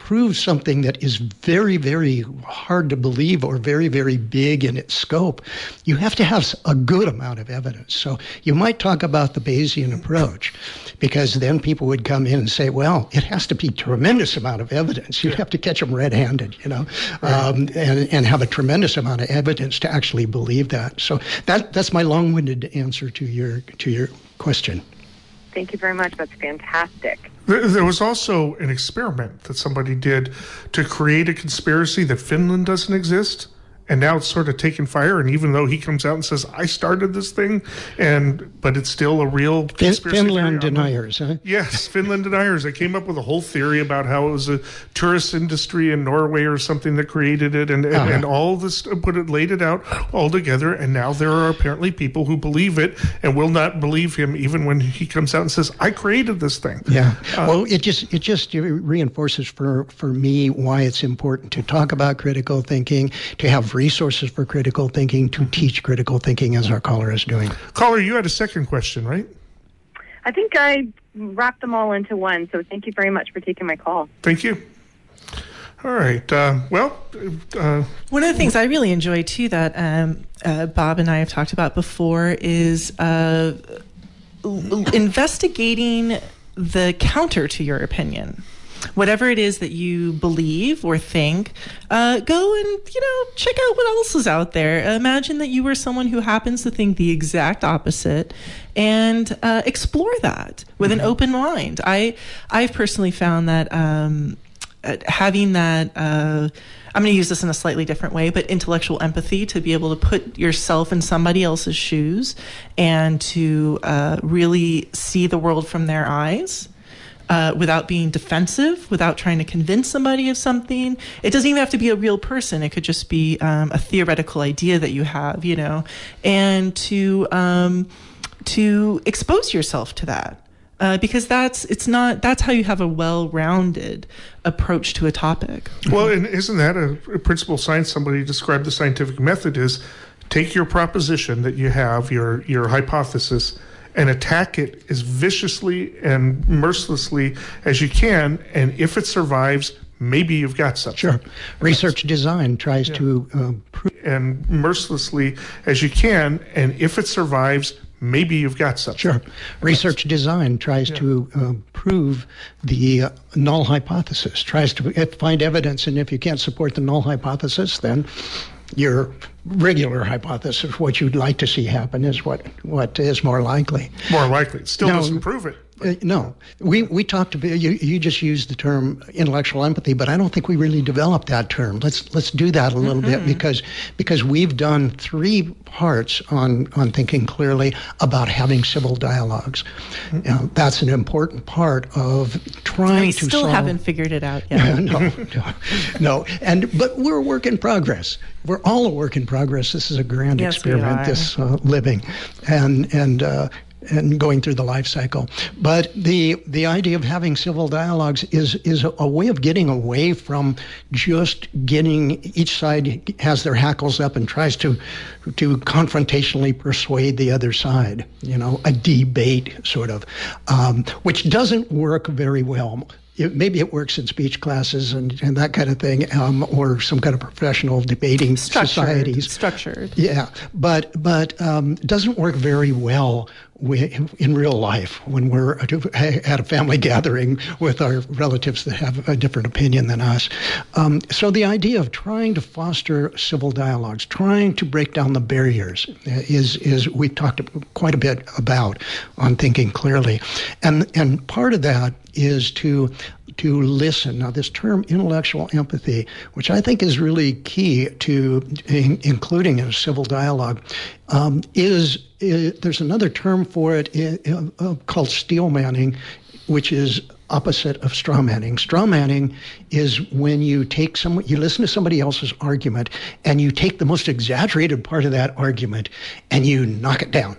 [SPEAKER 4] prove something that is very, very hard to believe or very, very big in its scope, you have to have a good amount of evidence. So you might talk about the Bayesian approach, because then people would come in and say, well, it has to be a tremendous amount of evidence. You'd have to catch them red-handed, you know, right. um, and, and have a tremendous amount of evidence to actually believe that. So that that's my long-winded answer to your to your question.
[SPEAKER 5] Thank you very much. That's fantastic.
[SPEAKER 2] There was also an experiment that somebody did to create a conspiracy that Finland doesn't exist. And now it's sort of taken fire. And even though he comes out and says, I started this thing, and but it's still a real conspiracy.
[SPEAKER 4] Finland deniers, huh?
[SPEAKER 2] Yes, Finland deniers. They came up with a whole theory about how it was a tourist industry in Norway or something that created it. And, and, uh-huh. and all this, put it, laid it out all together. And now there are apparently people who believe it and will not believe him even when he comes out and says, I created this thing.
[SPEAKER 4] Yeah.
[SPEAKER 2] Uh,
[SPEAKER 4] well, it just it just reinforces for, for me why it's important to talk about critical thinking, to have resources for critical thinking, to teach critical thinking, as our caller is doing.
[SPEAKER 2] Caller, you had a second question, right?
[SPEAKER 5] I think I wrapped them all into one, so thank you very much for taking my call.
[SPEAKER 2] Thank you. All right. Uh, well, uh,
[SPEAKER 3] one of the things I really enjoy, too, that um, uh, Bob and I have talked about before is uh, investigating the counter to your opinion. Whatever it is that you believe or think, uh, go and, you know, check out what else is out there. Imagine that you were someone who happens to think the exact opposite, and uh, explore that with mm-hmm. an open mind. I, I've personally found that um, having that, uh, I'm going to use this in a slightly different way, but intellectual empathy, to be able to put yourself in somebody else's shoes and to uh, really see the world from their eyes. Uh, without being defensive, without trying to convince somebody of something. It doesn't even have to be a real person. It could just be um, a theoretical idea that you have, you know, and to um, to expose yourself to that, uh, because that's it's not that's how you have a well-rounded approach to a topic.
[SPEAKER 2] Well, and isn't that a, a principle of science? Somebody described the scientific method is take your proposition that you have, your your hypothesis, and attack it as viciously and mercilessly as you can. And if it survives, maybe you've got something.
[SPEAKER 4] Sure. Research design tries
[SPEAKER 2] yeah.
[SPEAKER 4] to um, prove.
[SPEAKER 2] And mercilessly as you can. And if it survives, maybe you've got something.
[SPEAKER 4] Sure. Research design tries yeah. to um, prove the uh, null hypothesis, tries to find evidence. And if you can't support the null hypothesis, then your regular hypothesis, what you'd like to see happen, is what, what is more likely.
[SPEAKER 2] More likely. It still
[SPEAKER 4] no,
[SPEAKER 2] doesn't prove it.
[SPEAKER 4] Uh, no. We we talked about, you, you just used the term intellectual empathy, but I don't think we really developed that term. Let's let's do that a little mm-hmm. bit, because because we've done three parts on, on thinking clearly about having civil dialogues. Mm-hmm. Uh, that's an important part of trying
[SPEAKER 3] we
[SPEAKER 4] to
[SPEAKER 3] still
[SPEAKER 4] solve...
[SPEAKER 3] haven't figured it out yet.
[SPEAKER 4] no, no, no. And but we're a work in progress. We're all a work in progress. This is a grand
[SPEAKER 3] yes,
[SPEAKER 4] experiment, this uh, living. And and uh, and going through the life cycle. But the the idea of having civil dialogues is is a, a way of getting away from just getting, each side has their hackles up and tries to to confrontationally persuade the other side, you know, a debate sort of, um, which doesn't work very well. It, maybe it works in speech classes and, and that kind of thing, um, or some kind of professional debating
[SPEAKER 3] structured,
[SPEAKER 4] societies.
[SPEAKER 3] Structured.
[SPEAKER 4] Yeah, but but um, it doesn't work very well in real life when we're at a family gathering with our relatives that have a different opinion than us. Um, so the idea of trying to foster civil dialogues, trying to break down the barriers, is is we've talked quite a bit about on Thinking Clearly, and and part of that is to to listen. Now, this term intellectual empathy, which I think is really key to in, including in a civil dialogue, um, is, is there's another term for it uh, uh, called steel manning, which is opposite of straw manning. Straw manning is when you take some, you listen to somebody else's argument and you take the most exaggerated part of that argument and you knock it down.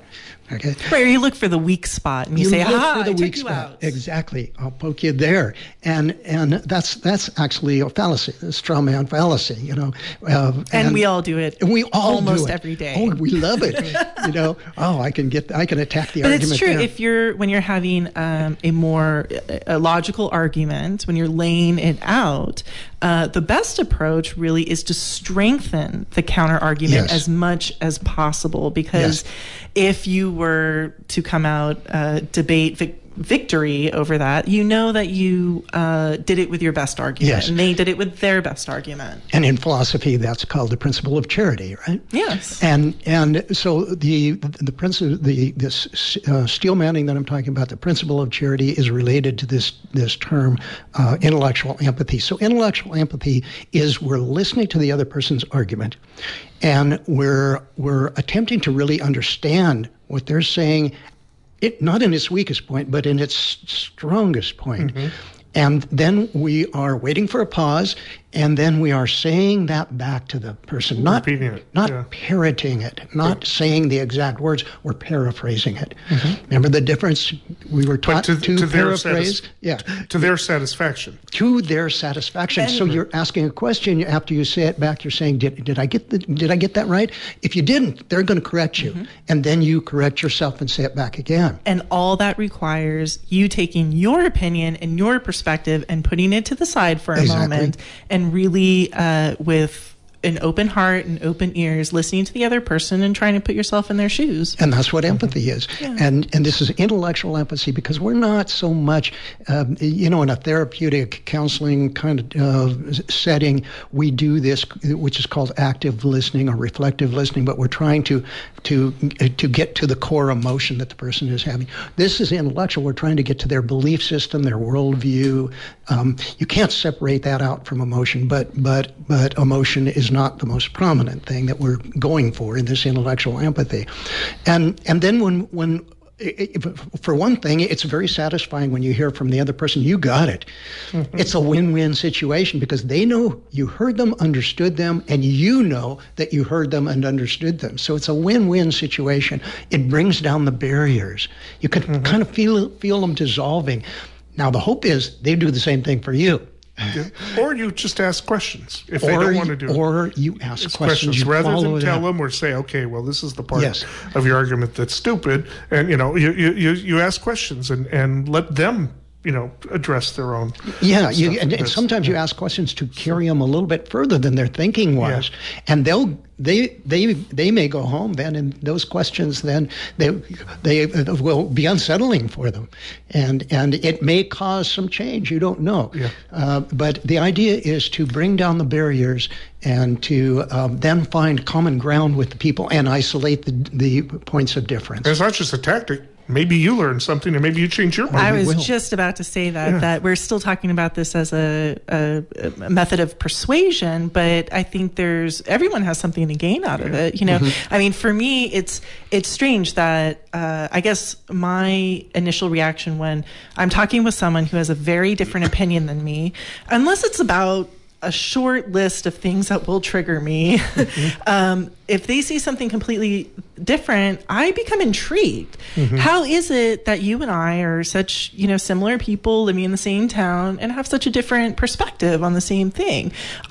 [SPEAKER 4] Okay.
[SPEAKER 3] Where you look for the weak spot and you,
[SPEAKER 4] You
[SPEAKER 3] say,
[SPEAKER 4] look
[SPEAKER 3] "Ah,
[SPEAKER 4] for the
[SPEAKER 3] I
[SPEAKER 4] weak
[SPEAKER 3] took you
[SPEAKER 4] spot.
[SPEAKER 3] out."
[SPEAKER 4] Exactly. I'll poke you there, and and that's that's actually a fallacy, a straw man fallacy. You know, uh,
[SPEAKER 3] and,
[SPEAKER 4] and
[SPEAKER 3] we all do it.
[SPEAKER 4] and we all
[SPEAKER 3] almost
[SPEAKER 4] do it.
[SPEAKER 3] every day.
[SPEAKER 4] Oh, we love it. You know, oh, I can get, I can attack the
[SPEAKER 3] But
[SPEAKER 4] argument.
[SPEAKER 3] it's true.
[SPEAKER 4] there.
[SPEAKER 3] If you're when you're having um, a more a logical argument, when you're laying it out, uh, the best approach really is to strengthen the counter argument
[SPEAKER 4] Yes.
[SPEAKER 3] as much as possible. Because
[SPEAKER 4] Yes.
[SPEAKER 3] if you were to come out uh, debate vic- victory over that, you know that you uh, did it with your best argument,
[SPEAKER 4] Yes.
[SPEAKER 3] and they did it with their best argument.
[SPEAKER 4] And in philosophy, that's called the principle of charity, right?
[SPEAKER 3] Yes.
[SPEAKER 4] And and so the the principle the this uh, Steel Manning that I'm talking about, the principle of charity, is related to this this term uh, intellectual empathy. So intellectual empathy is we're listening to the other person's argument, and we're we're attempting to really understand what they're saying. It, not in its weakest point, but in its strongest point. Mm-hmm. And then we are waiting for a pause, and then we are saying that back to the person, not
[SPEAKER 2] Repeating it,
[SPEAKER 4] not
[SPEAKER 2] yeah.
[SPEAKER 4] parroting it, not yeah. saying the exact words. We're paraphrasing it. Mm-hmm. Remember the difference? We were taught
[SPEAKER 2] to,
[SPEAKER 4] to,
[SPEAKER 2] to
[SPEAKER 4] paraphrase.
[SPEAKER 2] Satis-
[SPEAKER 4] yeah,
[SPEAKER 2] to their satisfaction.
[SPEAKER 4] To their satisfaction. So you're asking a question. After you say it back, you're saying, "Did did I get the, did I get that right?" If you didn't, they're going to correct you, mm-hmm. and then you correct yourself and say it back again.
[SPEAKER 3] And all that requires you taking your opinion and your perspective and putting it to the side for a
[SPEAKER 4] exactly.
[SPEAKER 3] moment, and really uh, with an open heart and open ears, listening to the other person and trying to put yourself in their shoes.
[SPEAKER 4] And that's what empathy is.
[SPEAKER 3] Yeah.
[SPEAKER 4] And and this is intellectual empathy, because we're not so much, um, you know, in a therapeutic counseling kind of uh, setting, we do this, which is called active listening or reflective listening, but we're trying to to to get to the core emotion that the person is having. This is intellectual. We're trying to get to their belief system, their worldview. Um, you can't separate that out from emotion, but but but emotion is not the most prominent thing that we're going for in this intellectual empathy. And and then when when it, it, for one thing, it's very satisfying when you hear from the other person, "You got it." Mm-hmm. It's a win-win situation, because they know you heard them, understood them, and you know that you heard them and understood them. So it's a win-win situation. It brings down the barriers. You can mm-hmm. kind of feel feel them dissolving. Now, the hope is they do the same thing for you.
[SPEAKER 2] Yeah. Or you just ask questions if
[SPEAKER 4] or
[SPEAKER 2] they don't want to do
[SPEAKER 4] or
[SPEAKER 2] it.
[SPEAKER 4] Or you ask
[SPEAKER 2] it's
[SPEAKER 4] questions,
[SPEAKER 2] questions
[SPEAKER 4] you
[SPEAKER 2] rather than tell
[SPEAKER 4] that.
[SPEAKER 2] them or say, "Okay, well, this is the part
[SPEAKER 4] yes.
[SPEAKER 2] of your argument that's stupid," and you know, you you, you ask questions and, and let them, you know, address their own.
[SPEAKER 4] Yeah, you, and, and
[SPEAKER 2] That's-
[SPEAKER 4] sometimes
[SPEAKER 2] yeah.
[SPEAKER 4] you ask questions to carry them a little bit further than their thinking was,
[SPEAKER 2] Yeah.
[SPEAKER 4] and they'll they they they may go home then, and those questions then they they will be unsettling for them, and and it may cause some change. You don't know,
[SPEAKER 2] Yeah.
[SPEAKER 4] uh, but the idea is to bring down the barriers and to um, then find common ground with the people and isolate the the points of difference.
[SPEAKER 2] And it's not just a tactic. Maybe you learn something, and maybe you change your mind.
[SPEAKER 3] I was
[SPEAKER 4] will.
[SPEAKER 3] just about to say that,
[SPEAKER 2] Yeah.
[SPEAKER 3] that we're still talking about this as a, a, a method of persuasion, but I think there's, everyone has something to gain out of it. You know, mm-hmm. I mean, for me, it's, it's strange that, uh, I guess my initial reaction when I'm talking with someone who has a very different opinion than me, unless it's about a short list of things that will trigger me. Mm-hmm. um, if they see something completely different, I become intrigued. Mm-hmm. How is it that you and I are such, you know, similar people living in the same town and have such a different perspective on the same thing?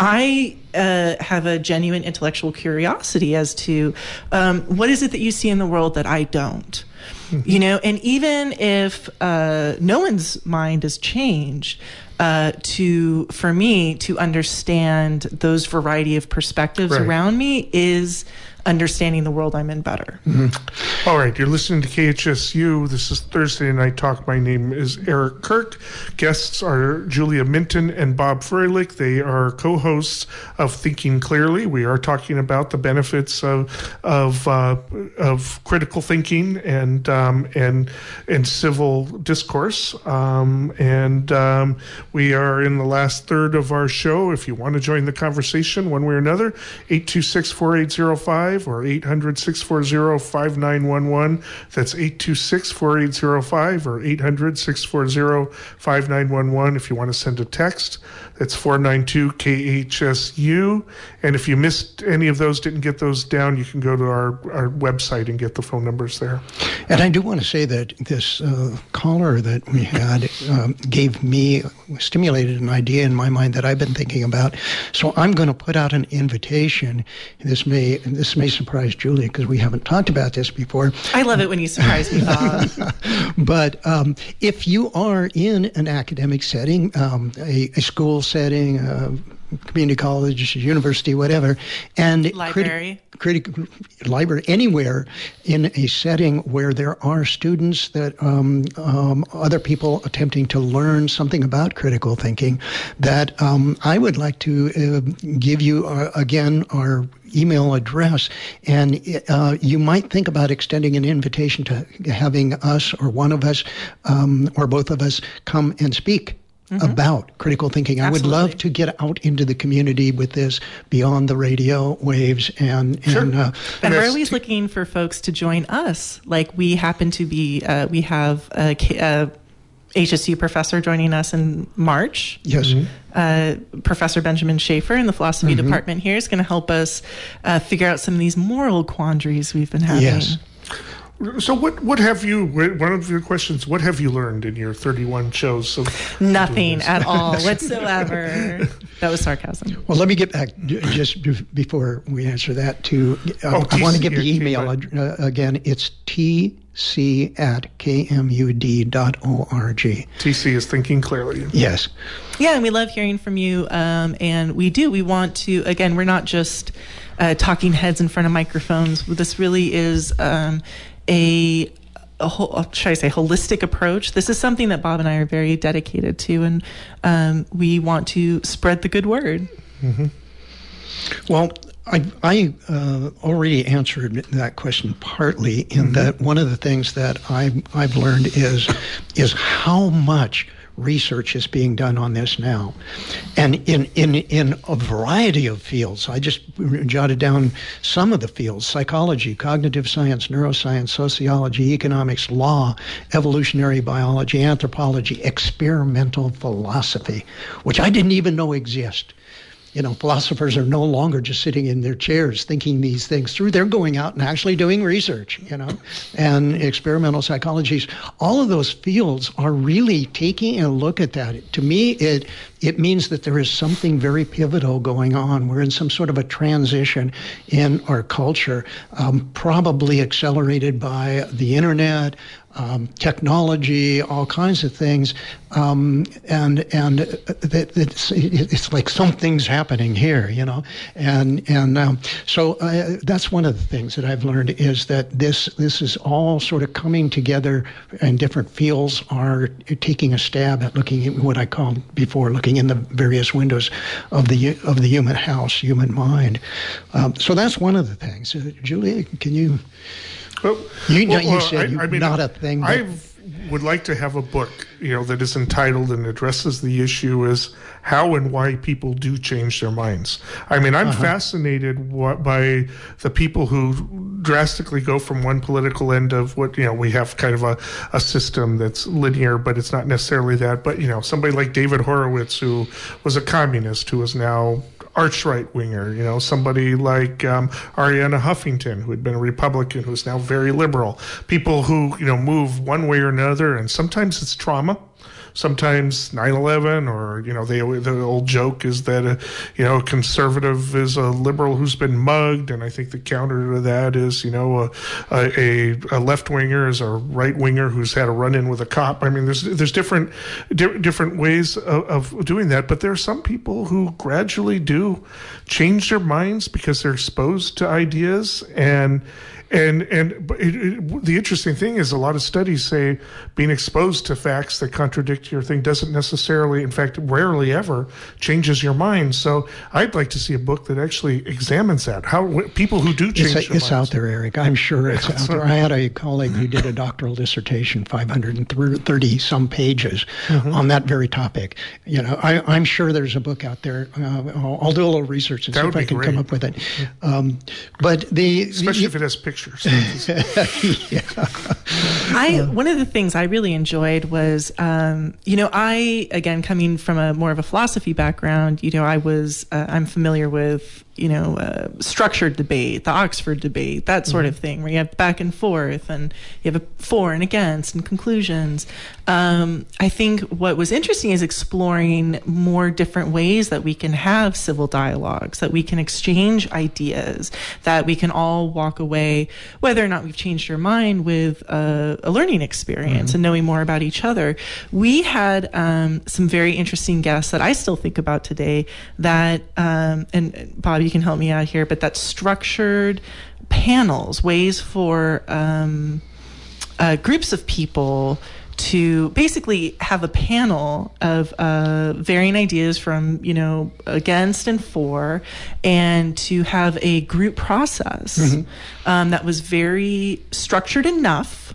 [SPEAKER 3] I uh, have a genuine intellectual curiosity as to um, what is it that you see in the world that I don't? Mm-hmm. You know, and even if uh, no one's mind has changed, uh, to for me to understand those variety of perspectives
[SPEAKER 2] right.
[SPEAKER 3] around me is understanding the world I'm in better.
[SPEAKER 2] Mm-hmm. All right, you're listening to K H S U. This is Thursday Night Talk. My name is Eric Kirk. Guests are Julia Minton and Bob Froelich. They are co-hosts of Thinking Clearly. We are talking about the benefits of of uh, of critical thinking and um, and and civil discourse. Um, and um, we are in the last third of our show. If you want to join the conversation one way or another, eight two six, four eight zero five. five or eight hundred, six four zero, five nine one one. That's eight two six, four eight zero five or eight hundred, six four zero, five nine one one. If you want to send a text, that's four nine two K H S U. And if you missed any of those, didn't get those down, you can go to our, our website and get the phone numbers there.
[SPEAKER 4] And I do want to say that this uh, caller that we had um, gave me, stimulated an idea in my mind that I've been thinking about. So I'm going to put out an invitation. This may this may surprise Julie because we haven't talked about this before.
[SPEAKER 3] I love it when you surprise me, Bob.
[SPEAKER 4] But um, if you are in an academic setting, um, a, a school setting, uh, community college, university, whatever, and
[SPEAKER 3] library,
[SPEAKER 4] criti- criti- library, anywhere in a setting where there are students that um, um, other people attempting to learn something about critical thinking, that um, I would like to uh, give you uh, again our email address, and uh, you might think about extending an invitation to having us or one of us um, or both of us come and speak Mm-hmm. about critical thinking.
[SPEAKER 3] Absolutely.
[SPEAKER 4] I would love to get out into the community with this beyond the radio waves. And, and,
[SPEAKER 2] sure.
[SPEAKER 4] uh,
[SPEAKER 3] and we're always looking for folks to join us. Like we happen to be, uh, we have a, a H S U professor joining us in March.
[SPEAKER 4] Yes. Mm-hmm.
[SPEAKER 3] Uh, Professor Benjamin Schaefer in the philosophy
[SPEAKER 4] mm-hmm.
[SPEAKER 3] department here is going to help us uh, figure out some of these moral quandaries we've been having.
[SPEAKER 4] Yes.
[SPEAKER 2] So what what have you, one of your questions, what have you learned in your thirty-one shows? Of
[SPEAKER 3] Nothing at all whatsoever. That was sarcasm.
[SPEAKER 4] Well, let me get back just before we answer that to, uh,
[SPEAKER 2] oh,
[SPEAKER 4] I want to give
[SPEAKER 2] T C,
[SPEAKER 4] the email uh, again. It's T C at K M U D dot org.
[SPEAKER 2] T C is thinking clearly.
[SPEAKER 4] Yes.
[SPEAKER 3] Yeah, and we love hearing from you. Um, and we do. We want to, again, we're not just uh, talking heads in front of microphones. This really is um, a, a whole, should I say, holistic approach. This is something that Bob and I are very dedicated to, and um, we want to spread the good word.
[SPEAKER 2] Mm-hmm.
[SPEAKER 4] Well, I, I uh, already answered that question partly in mm-hmm. that one of the things that I've, I've learned is is how much research is being done on this now, and in, in, in a variety of fields. I just jotted down some of the fields: psychology, cognitive science, neuroscience, sociology, economics, law, evolutionary biology, anthropology, experimental philosophy, which I didn't even know exist. You know, philosophers are no longer just sitting in their chairs thinking these things through. They're going out and actually doing research, you know, and experimental psychologies. All of those fields are really taking a look at that. To me, it it means that there is something very pivotal going on. We're in some sort of a transition in our culture, um, probably accelerated by the internet, Um, technology, all kinds of things, um, and and it's, it's like something's happening here, you know, and and um, so uh, that's one of the things that I've learned is that this this is all sort of coming together, and different fields are taking a stab at looking at what I called before, looking in the various windows of the of the human house, human mind. Um, so that's one of the things. Uh, Julia, can you?
[SPEAKER 2] Well,
[SPEAKER 4] you,
[SPEAKER 2] well,
[SPEAKER 4] you
[SPEAKER 2] well,
[SPEAKER 4] said
[SPEAKER 2] I, I mean,
[SPEAKER 4] not a thing. But
[SPEAKER 2] I would like to have a book, you know, that is entitled and addresses the issue as how and why people do change their minds. I mean, I'm uh-huh. fascinated what, by the people who drastically go from one political end of what, you know, we have kind of a, a system that's linear, but it's not necessarily that. But, you know, somebody like David Horowitz, who was a communist, who is now arch right-winger, you know, somebody like um, Arianna Huffington, who had been a Republican, who's now very liberal. People who, you know, move one way or another, and sometimes it's trauma. Sometimes nine eleven, or, you know, the, the old joke is that, a, you know, a conservative is a liberal who's been mugged, and I think the counter to that is, you know, a, a, a left-winger is a right-winger who's had a run-in with a cop. I mean, there's there's different di- different ways of, of doing that, but there are some people who gradually do change their minds because they're exposed to ideas, and And and it, it, the interesting thing is a lot of studies say being exposed to facts that contradict your thing doesn't necessarily, in fact, rarely ever changes your mind. So I'd like to see a book that actually examines that. How wh- people who do change
[SPEAKER 4] it's,
[SPEAKER 2] their
[SPEAKER 4] it's
[SPEAKER 2] minds.
[SPEAKER 4] out there, Eric. I'm sure it's out there. I had a colleague who did a doctoral dissertation, five hundred thirty some pages, mm-hmm. on that very topic. You know, I, I'm sure there's a book out there. Uh, I'll, I'll do a little research and
[SPEAKER 2] that
[SPEAKER 4] see if I can
[SPEAKER 2] great.
[SPEAKER 4] come up with it. Um, but the
[SPEAKER 2] especially
[SPEAKER 4] the,
[SPEAKER 2] if it has pictures.
[SPEAKER 4] yeah.
[SPEAKER 3] I one of the things I really enjoyed was, um, you know, I again coming from a more of a philosophy background, you know, I was uh, I'm familiar with, you know, uh, structured debate, the Oxford debate, that sort mm-hmm. of thing, where you have back and forth and you have a for and against and conclusions. Um, I think what was interesting is exploring more different ways that we can have civil dialogues, that we can exchange ideas, that we can all walk away, whether or not we've changed our mind, with a, a learning experience mm-hmm. and knowing more about each other. We had um, some very interesting guests that I still think about today that, um, and Bob, you can help me out here, but that structured panels, ways for um, uh, groups of people to basically have a panel of uh, varying ideas from, you know, against and for, and to have a group process mm-hmm. um, that was very structured enough,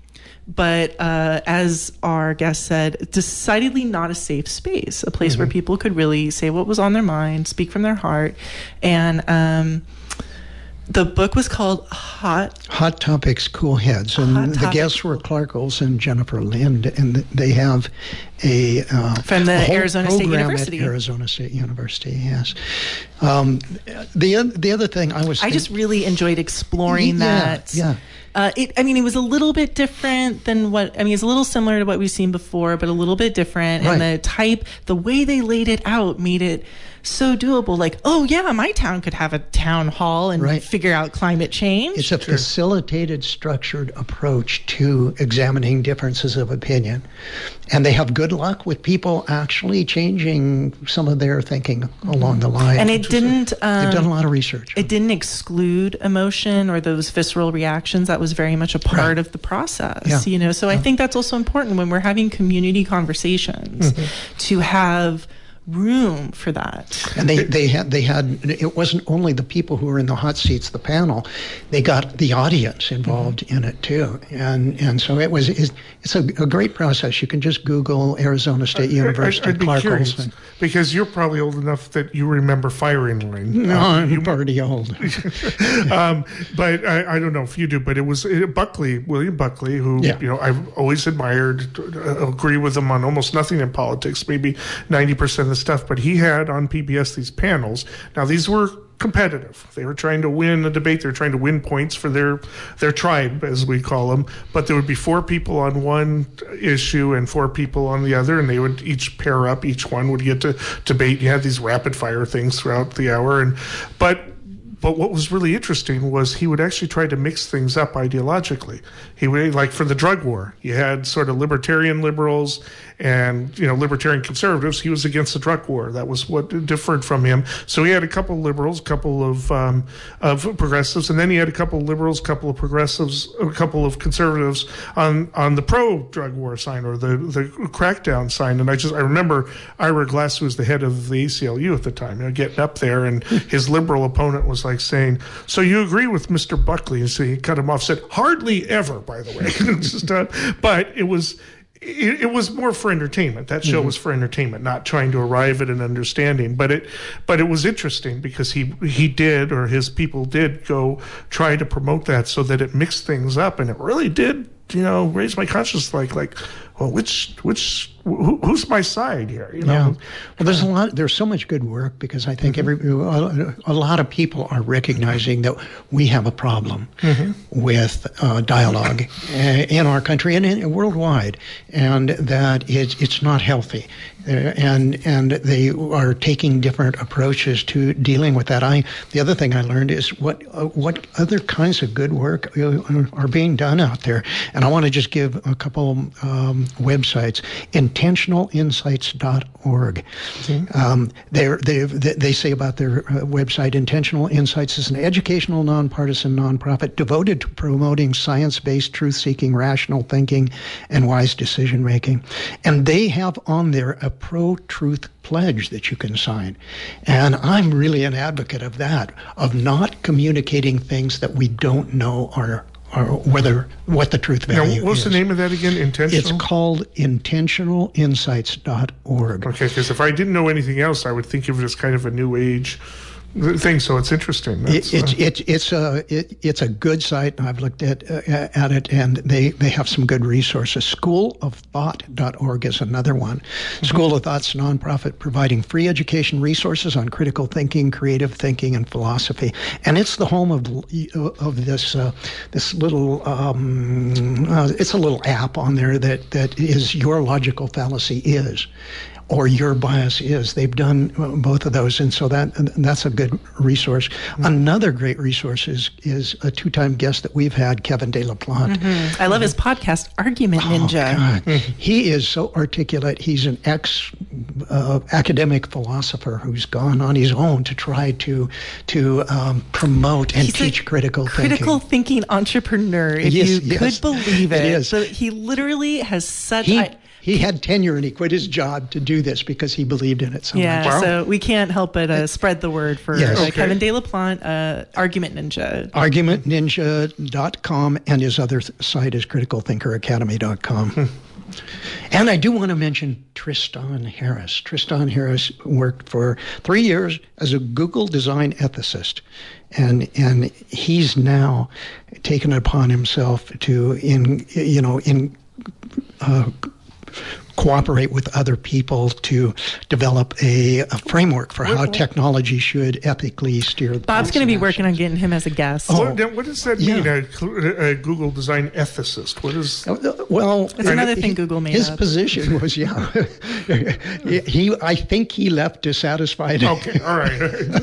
[SPEAKER 3] but uh, as our guest said, decidedly not a safe space, a place mm-hmm. where people could really say what was on their mind, speak from their heart. And um, the book was called Hot
[SPEAKER 4] Hot Topics, Cool Heads. And
[SPEAKER 3] Hot
[SPEAKER 4] the
[SPEAKER 3] Topics.
[SPEAKER 4] guests were Clark Olson and Jennifer Lind, and they have a uh,
[SPEAKER 3] from the
[SPEAKER 4] a whole
[SPEAKER 3] Arizona State
[SPEAKER 4] program
[SPEAKER 3] University.
[SPEAKER 4] At Arizona State University, yes. Um, the the other thing I was
[SPEAKER 3] I just really enjoyed exploring
[SPEAKER 4] yeah,
[SPEAKER 3] that.
[SPEAKER 4] Yeah.
[SPEAKER 3] Uh, it, I mean, it was a little bit different than what, I mean, it's a little similar to what we've seen before, but a little bit different.
[SPEAKER 4] Right.
[SPEAKER 3] And the type, the way they laid it out made it so doable. Like, oh yeah, my town could have a town hall and
[SPEAKER 4] right.
[SPEAKER 3] figure out climate change.
[SPEAKER 4] It's a sure. facilitated, structured approach to examining differences of opinion. And they have good luck with people actually changing some of their thinking mm-hmm. along the line.
[SPEAKER 3] And it didn't... Um,
[SPEAKER 4] they've done a lot of research.
[SPEAKER 3] It didn't exclude emotion or those visceral reactions. That was very much a part
[SPEAKER 4] right.
[SPEAKER 3] of the process,
[SPEAKER 4] yeah.
[SPEAKER 3] you know? So
[SPEAKER 4] yeah.
[SPEAKER 3] I think that's also important when we're having community conversations mm-hmm. to have room for that.
[SPEAKER 4] And they, they had they had it wasn't only the people who were in the hot seats, the panel, they got the audience involved mm-hmm. in it too. And and so it was it's, it's a, a great process. You can just Google Arizona State University,
[SPEAKER 2] I, I'd be
[SPEAKER 4] Clark
[SPEAKER 2] curious,
[SPEAKER 4] Olson.
[SPEAKER 2] Because you're probably old enough that you remember Firing Line.
[SPEAKER 4] No,
[SPEAKER 2] um,
[SPEAKER 4] I'm
[SPEAKER 2] you,
[SPEAKER 4] pretty old.
[SPEAKER 2] um, but I, I don't know if you do, but it was uh, Buckley, William Buckley, who
[SPEAKER 4] yeah.
[SPEAKER 2] you know I've always admired, uh, agree with him on almost nothing in politics, maybe ninety percent of the stuff, but he had on P B S these panels. Now these were competitive. They were trying to win a debate. They were trying to win points for their their tribe, as we call them. But there would be four people on one issue and four people on the other, and they would each pair up. Each one would get to debate. You had these rapid fire things throughout the hour, and but. But what was really interesting was he would actually try to mix things up ideologically. He would, like for the drug war, you had sort of libertarian liberals and, you know, libertarian conservatives. He was against the drug war. That was what differed from him. So he had a couple of liberals, a couple of um, of progressives, and then he had a couple of liberals, a couple of progressives, a couple of conservatives on, on the pro-drug war sign or the, the crackdown sign. And I just I remember Ira Glass, who was the head of the A C L U at the time, you know, getting up there, and his liberal opponent was like saying, "So you agree with Mister Buckley?" And so he cut him off, said, "Hardly ever, by the way." Just, uh, but it was it, it was more for entertainment. That show mm-hmm. was for entertainment, not trying to arrive at an understanding. But it but it was interesting because he he did, or his people did, go try to promote that so that it mixed things up, and it really did, you know, raise my consciousness. Like like, well, which which who, who's my side here? You know.
[SPEAKER 4] Yeah. Well, there's a lot. There's so much good work because I think mm-hmm. every a lot of people are recognizing that we have a problem mm-hmm. with uh, dialogue in our country and in, worldwide, and that it's it's not healthy. Uh, and and they are taking different approaches to dealing with that. I the other thing I learned is what uh, what other kinds of good work uh, are being done out there, and I want to just give a couple um, um, websites, intentional insights dot org. Mm-hmm. Um, they're, they're, they say about their uh, website, Intentional Insights is an educational, nonpartisan nonprofit devoted to promoting science-based, truth-seeking, rational thinking, and wise decision-making. And they have on there a pro-truth pledge that you can sign. And I'm really an advocate of that, of not communicating things that we don't know are or whether what the truth value
[SPEAKER 2] now, what's
[SPEAKER 4] is.
[SPEAKER 2] the name of that again? Intentional?
[SPEAKER 4] It's called intentional insights dot org.
[SPEAKER 2] Okay, because if I didn't know anything else, I would think of it as kind of a new age thing. So it's interesting. That's,
[SPEAKER 4] it, it's
[SPEAKER 2] uh,
[SPEAKER 4] it, it's a it, it's a good site, and I've looked at uh, at it, and they, they have some good resources. school of thought dot org is another one. Mm-hmm. School of Thought's a nonprofit providing free education resources on critical thinking, creative thinking, and philosophy. And it's the home of of this uh, this little um, uh, it's a little app on there that that is Your Logical Fallacy Is, or Your Bias Is. They've done both of those, and so that that's a good resource. Mm-hmm. Another great resource is, is a two-time guest that we've had, Kevin De La Plante.
[SPEAKER 3] Mm-hmm. I love his podcast, Argument Ninja.
[SPEAKER 4] Oh, God. Mm-hmm. He is so articulate. He's an ex-academic uh, philosopher who's gone on his own to try to to um, promote and
[SPEAKER 3] He's
[SPEAKER 4] teach critical thinking.
[SPEAKER 3] Critical thinking entrepreneur, if
[SPEAKER 4] yes,
[SPEAKER 3] you
[SPEAKER 4] yes.
[SPEAKER 3] could believe it.
[SPEAKER 4] It is.
[SPEAKER 3] So he literally has such...
[SPEAKER 4] He,
[SPEAKER 3] I,
[SPEAKER 4] He had tenure and he quit his job to do this because he believed in it so
[SPEAKER 3] yeah,
[SPEAKER 4] much.
[SPEAKER 2] Wow.
[SPEAKER 3] so we can't help but uh, spread the word for
[SPEAKER 4] Yes.
[SPEAKER 3] uh,
[SPEAKER 2] Okay.
[SPEAKER 3] Kevin De La Plante, uh, Argument Ninja.
[SPEAKER 4] argument ninja dot com, and his other th- site is critical thinker academy dot com. Hmm. And I do want to mention Tristan Harris. Tristan Harris worked for three years as a Google design ethicist. And and he's now taken it upon himself to, in you know, in uh, cooperate with other people to develop a, a framework for how technology should ethically steer.
[SPEAKER 3] Bob's going to be working on getting him as a guest.
[SPEAKER 2] Oh, what, what does that
[SPEAKER 4] yeah.
[SPEAKER 2] mean, a, a Google design ethicist? What is...
[SPEAKER 4] Well,
[SPEAKER 3] It's another thing Google made
[SPEAKER 4] His
[SPEAKER 3] up.
[SPEAKER 4] position was, yeah, he. I think he left dissatisfied.
[SPEAKER 2] Okay, all right.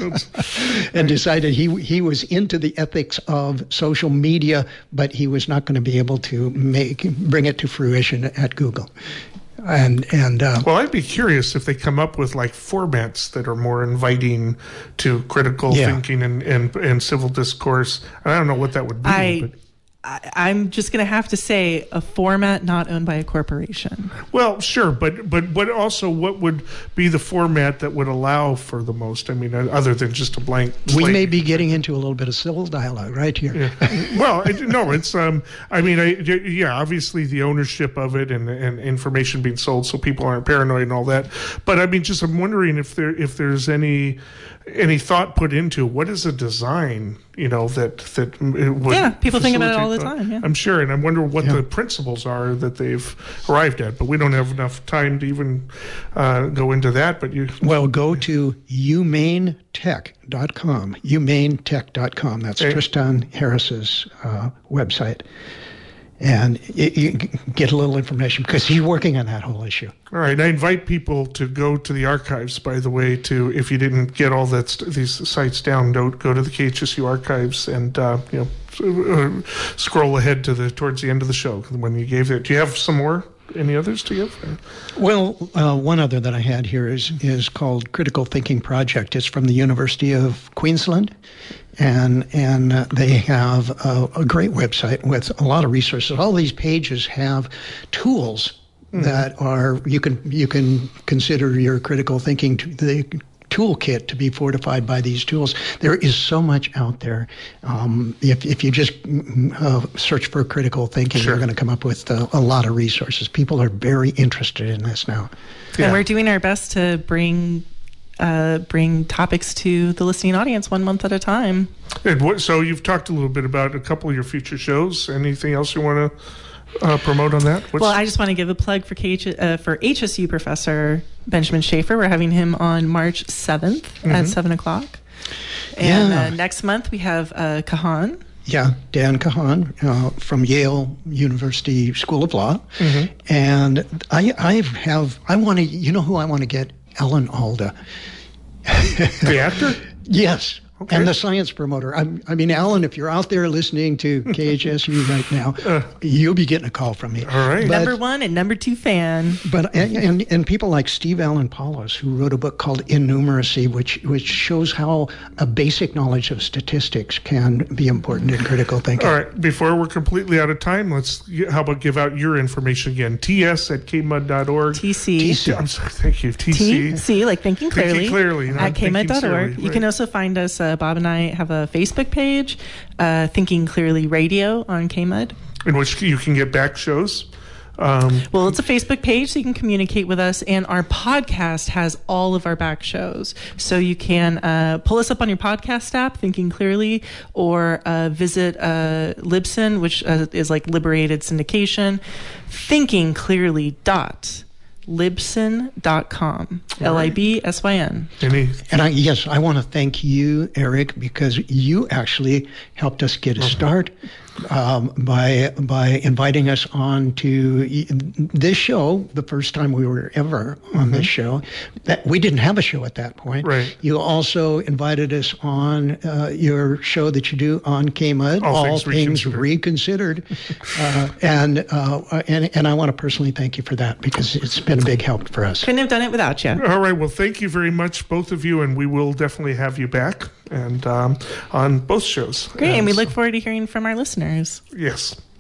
[SPEAKER 4] And decided he he was into the ethics of social media, but he was not going to be able to make bring it to fruition at Google. And and uh,
[SPEAKER 2] Well, I'd be curious if they come up with like formats that are more inviting to critical
[SPEAKER 4] Yeah.
[SPEAKER 2] thinking and, and, and civil discourse. I don't know what that would be.
[SPEAKER 3] I,
[SPEAKER 2] but.
[SPEAKER 3] I, I'm just going to have to say a format not owned by a corporation.
[SPEAKER 2] Well, sure, but but but also, what would be the format that would allow for the most? I mean, other than just a blank
[SPEAKER 4] we
[SPEAKER 2] slate.
[SPEAKER 4] may be getting into a little bit of civil dialogue right here.
[SPEAKER 2] Yeah. Well, I, no, it's um. I mean, I, yeah, obviously the ownership of it and, and information being sold, so people aren't paranoid and all that. But I mean, just I'm wondering if there if there's any any thought put into what is a design, you know, that that would
[SPEAKER 3] Yeah, people think about it all the
[SPEAKER 2] facilitate-
[SPEAKER 3] time, yeah.
[SPEAKER 2] I'm sure, and I wonder what
[SPEAKER 4] Yeah.
[SPEAKER 2] the principles are that they've arrived at. But we don't have enough time to even uh, go into that. But you,
[SPEAKER 4] Well, go to humane tech dot com, humane tech dot com. That's
[SPEAKER 2] Okay.
[SPEAKER 4] Tristan Harris's uh, website. And it, you get a little information because he's working on that whole issue.
[SPEAKER 2] all right. I invite people to go to the archives. By the way, to if you didn't get all that st- these sites down, don't go to the K H S U archives and uh, you know uh, scroll ahead to the towards the end of the show when you gave it. Do you have some more? Any others to give?
[SPEAKER 4] Well, uh, one other that I had here is is called Critical Thinking Project. It's from the University of Queensland, and and uh, they have a, a great website with a lot of resources. All these pages have tools mm. that are you can you can consider your critical thinking to the toolkit to be fortified by these tools. There is so much out there. Um, if, if you just uh, search for critical thinking,
[SPEAKER 2] Sure.
[SPEAKER 4] you're going to come up with a, a lot of resources. People are very interested in this now.
[SPEAKER 2] Yeah.
[SPEAKER 3] And we're doing our best to bring uh, bring topics to the listening audience one month at a time.
[SPEAKER 2] And what, so you've talked a little bit about a couple of your future shows. Anything else you want to uh, promote on that? What's,
[SPEAKER 3] Well, I just want to give a plug for K H, uh, for H S U professor Benjamin Schaefer. We're having him on March seventh
[SPEAKER 2] Mm-hmm.
[SPEAKER 3] at seven o'clock. And
[SPEAKER 4] Yeah.
[SPEAKER 3] uh, next month we have uh, Kahan.
[SPEAKER 4] Yeah, Dan Kahan uh, from Yale University School of Law,
[SPEAKER 2] Mm-hmm.
[SPEAKER 4] and I I have I want to you know who I want to get Ellen Alda.
[SPEAKER 2] the actor?
[SPEAKER 4] Yes.
[SPEAKER 2] Okay.
[SPEAKER 4] And the science promoter. I, I mean, Alan, if you're out there listening to K H S U right now, uh, you'll be getting a call from me.
[SPEAKER 2] All right.
[SPEAKER 4] But,
[SPEAKER 3] number one and number two fan.
[SPEAKER 4] But and, and, and people like Steve Allen Paulos, who wrote a book called Innumeracy, which which shows how a basic knowledge of statistics can be important in critical thinking.
[SPEAKER 2] All right. Before we're completely out of time, let's how about give out your information again? T S at k mud dot org.
[SPEAKER 3] T C.
[SPEAKER 4] T C.
[SPEAKER 2] I'm sorry. Thank you. T C.
[SPEAKER 3] T C, like thinking clearly.
[SPEAKER 2] Thinking clearly.
[SPEAKER 3] At k mud dot org. You
[SPEAKER 2] right.
[SPEAKER 3] can also find us. Uh, Bob and I have a Facebook page, uh, Thinking Clearly Radio on K M U D.
[SPEAKER 2] In which you can get back shows. Um,
[SPEAKER 3] well, it's a Facebook page, so you can communicate with us, and our podcast has all of our back shows. So you can uh, pull us up on your podcast app, Thinking Clearly, or uh, visit uh, Libsyn, which uh, is like Liberated Syndication, thinking clearly dot libsyn dot com. L I B S Y N.
[SPEAKER 2] Any?
[SPEAKER 4] And I, yes, I want to thank you, Eric, because you actually helped us get a start um, by by inviting us on to this show. The first time we were ever on mm-hmm. this show, that we didn't have a show at that point.
[SPEAKER 2] Right.
[SPEAKER 4] You also invited us on uh, your show that you do on K M U D,
[SPEAKER 2] All,
[SPEAKER 4] All
[SPEAKER 2] Things,
[SPEAKER 4] Things Reconsidered, uh, and uh, and and I want to personally thank you for that because it's been a big help for us.
[SPEAKER 3] Couldn't have done it without you.
[SPEAKER 2] All right. Well, thank you very much, both of you, and we will definitely have you back and um, on both shows.
[SPEAKER 3] Great, and, and we look forward to hearing from our listeners.
[SPEAKER 2] Yes.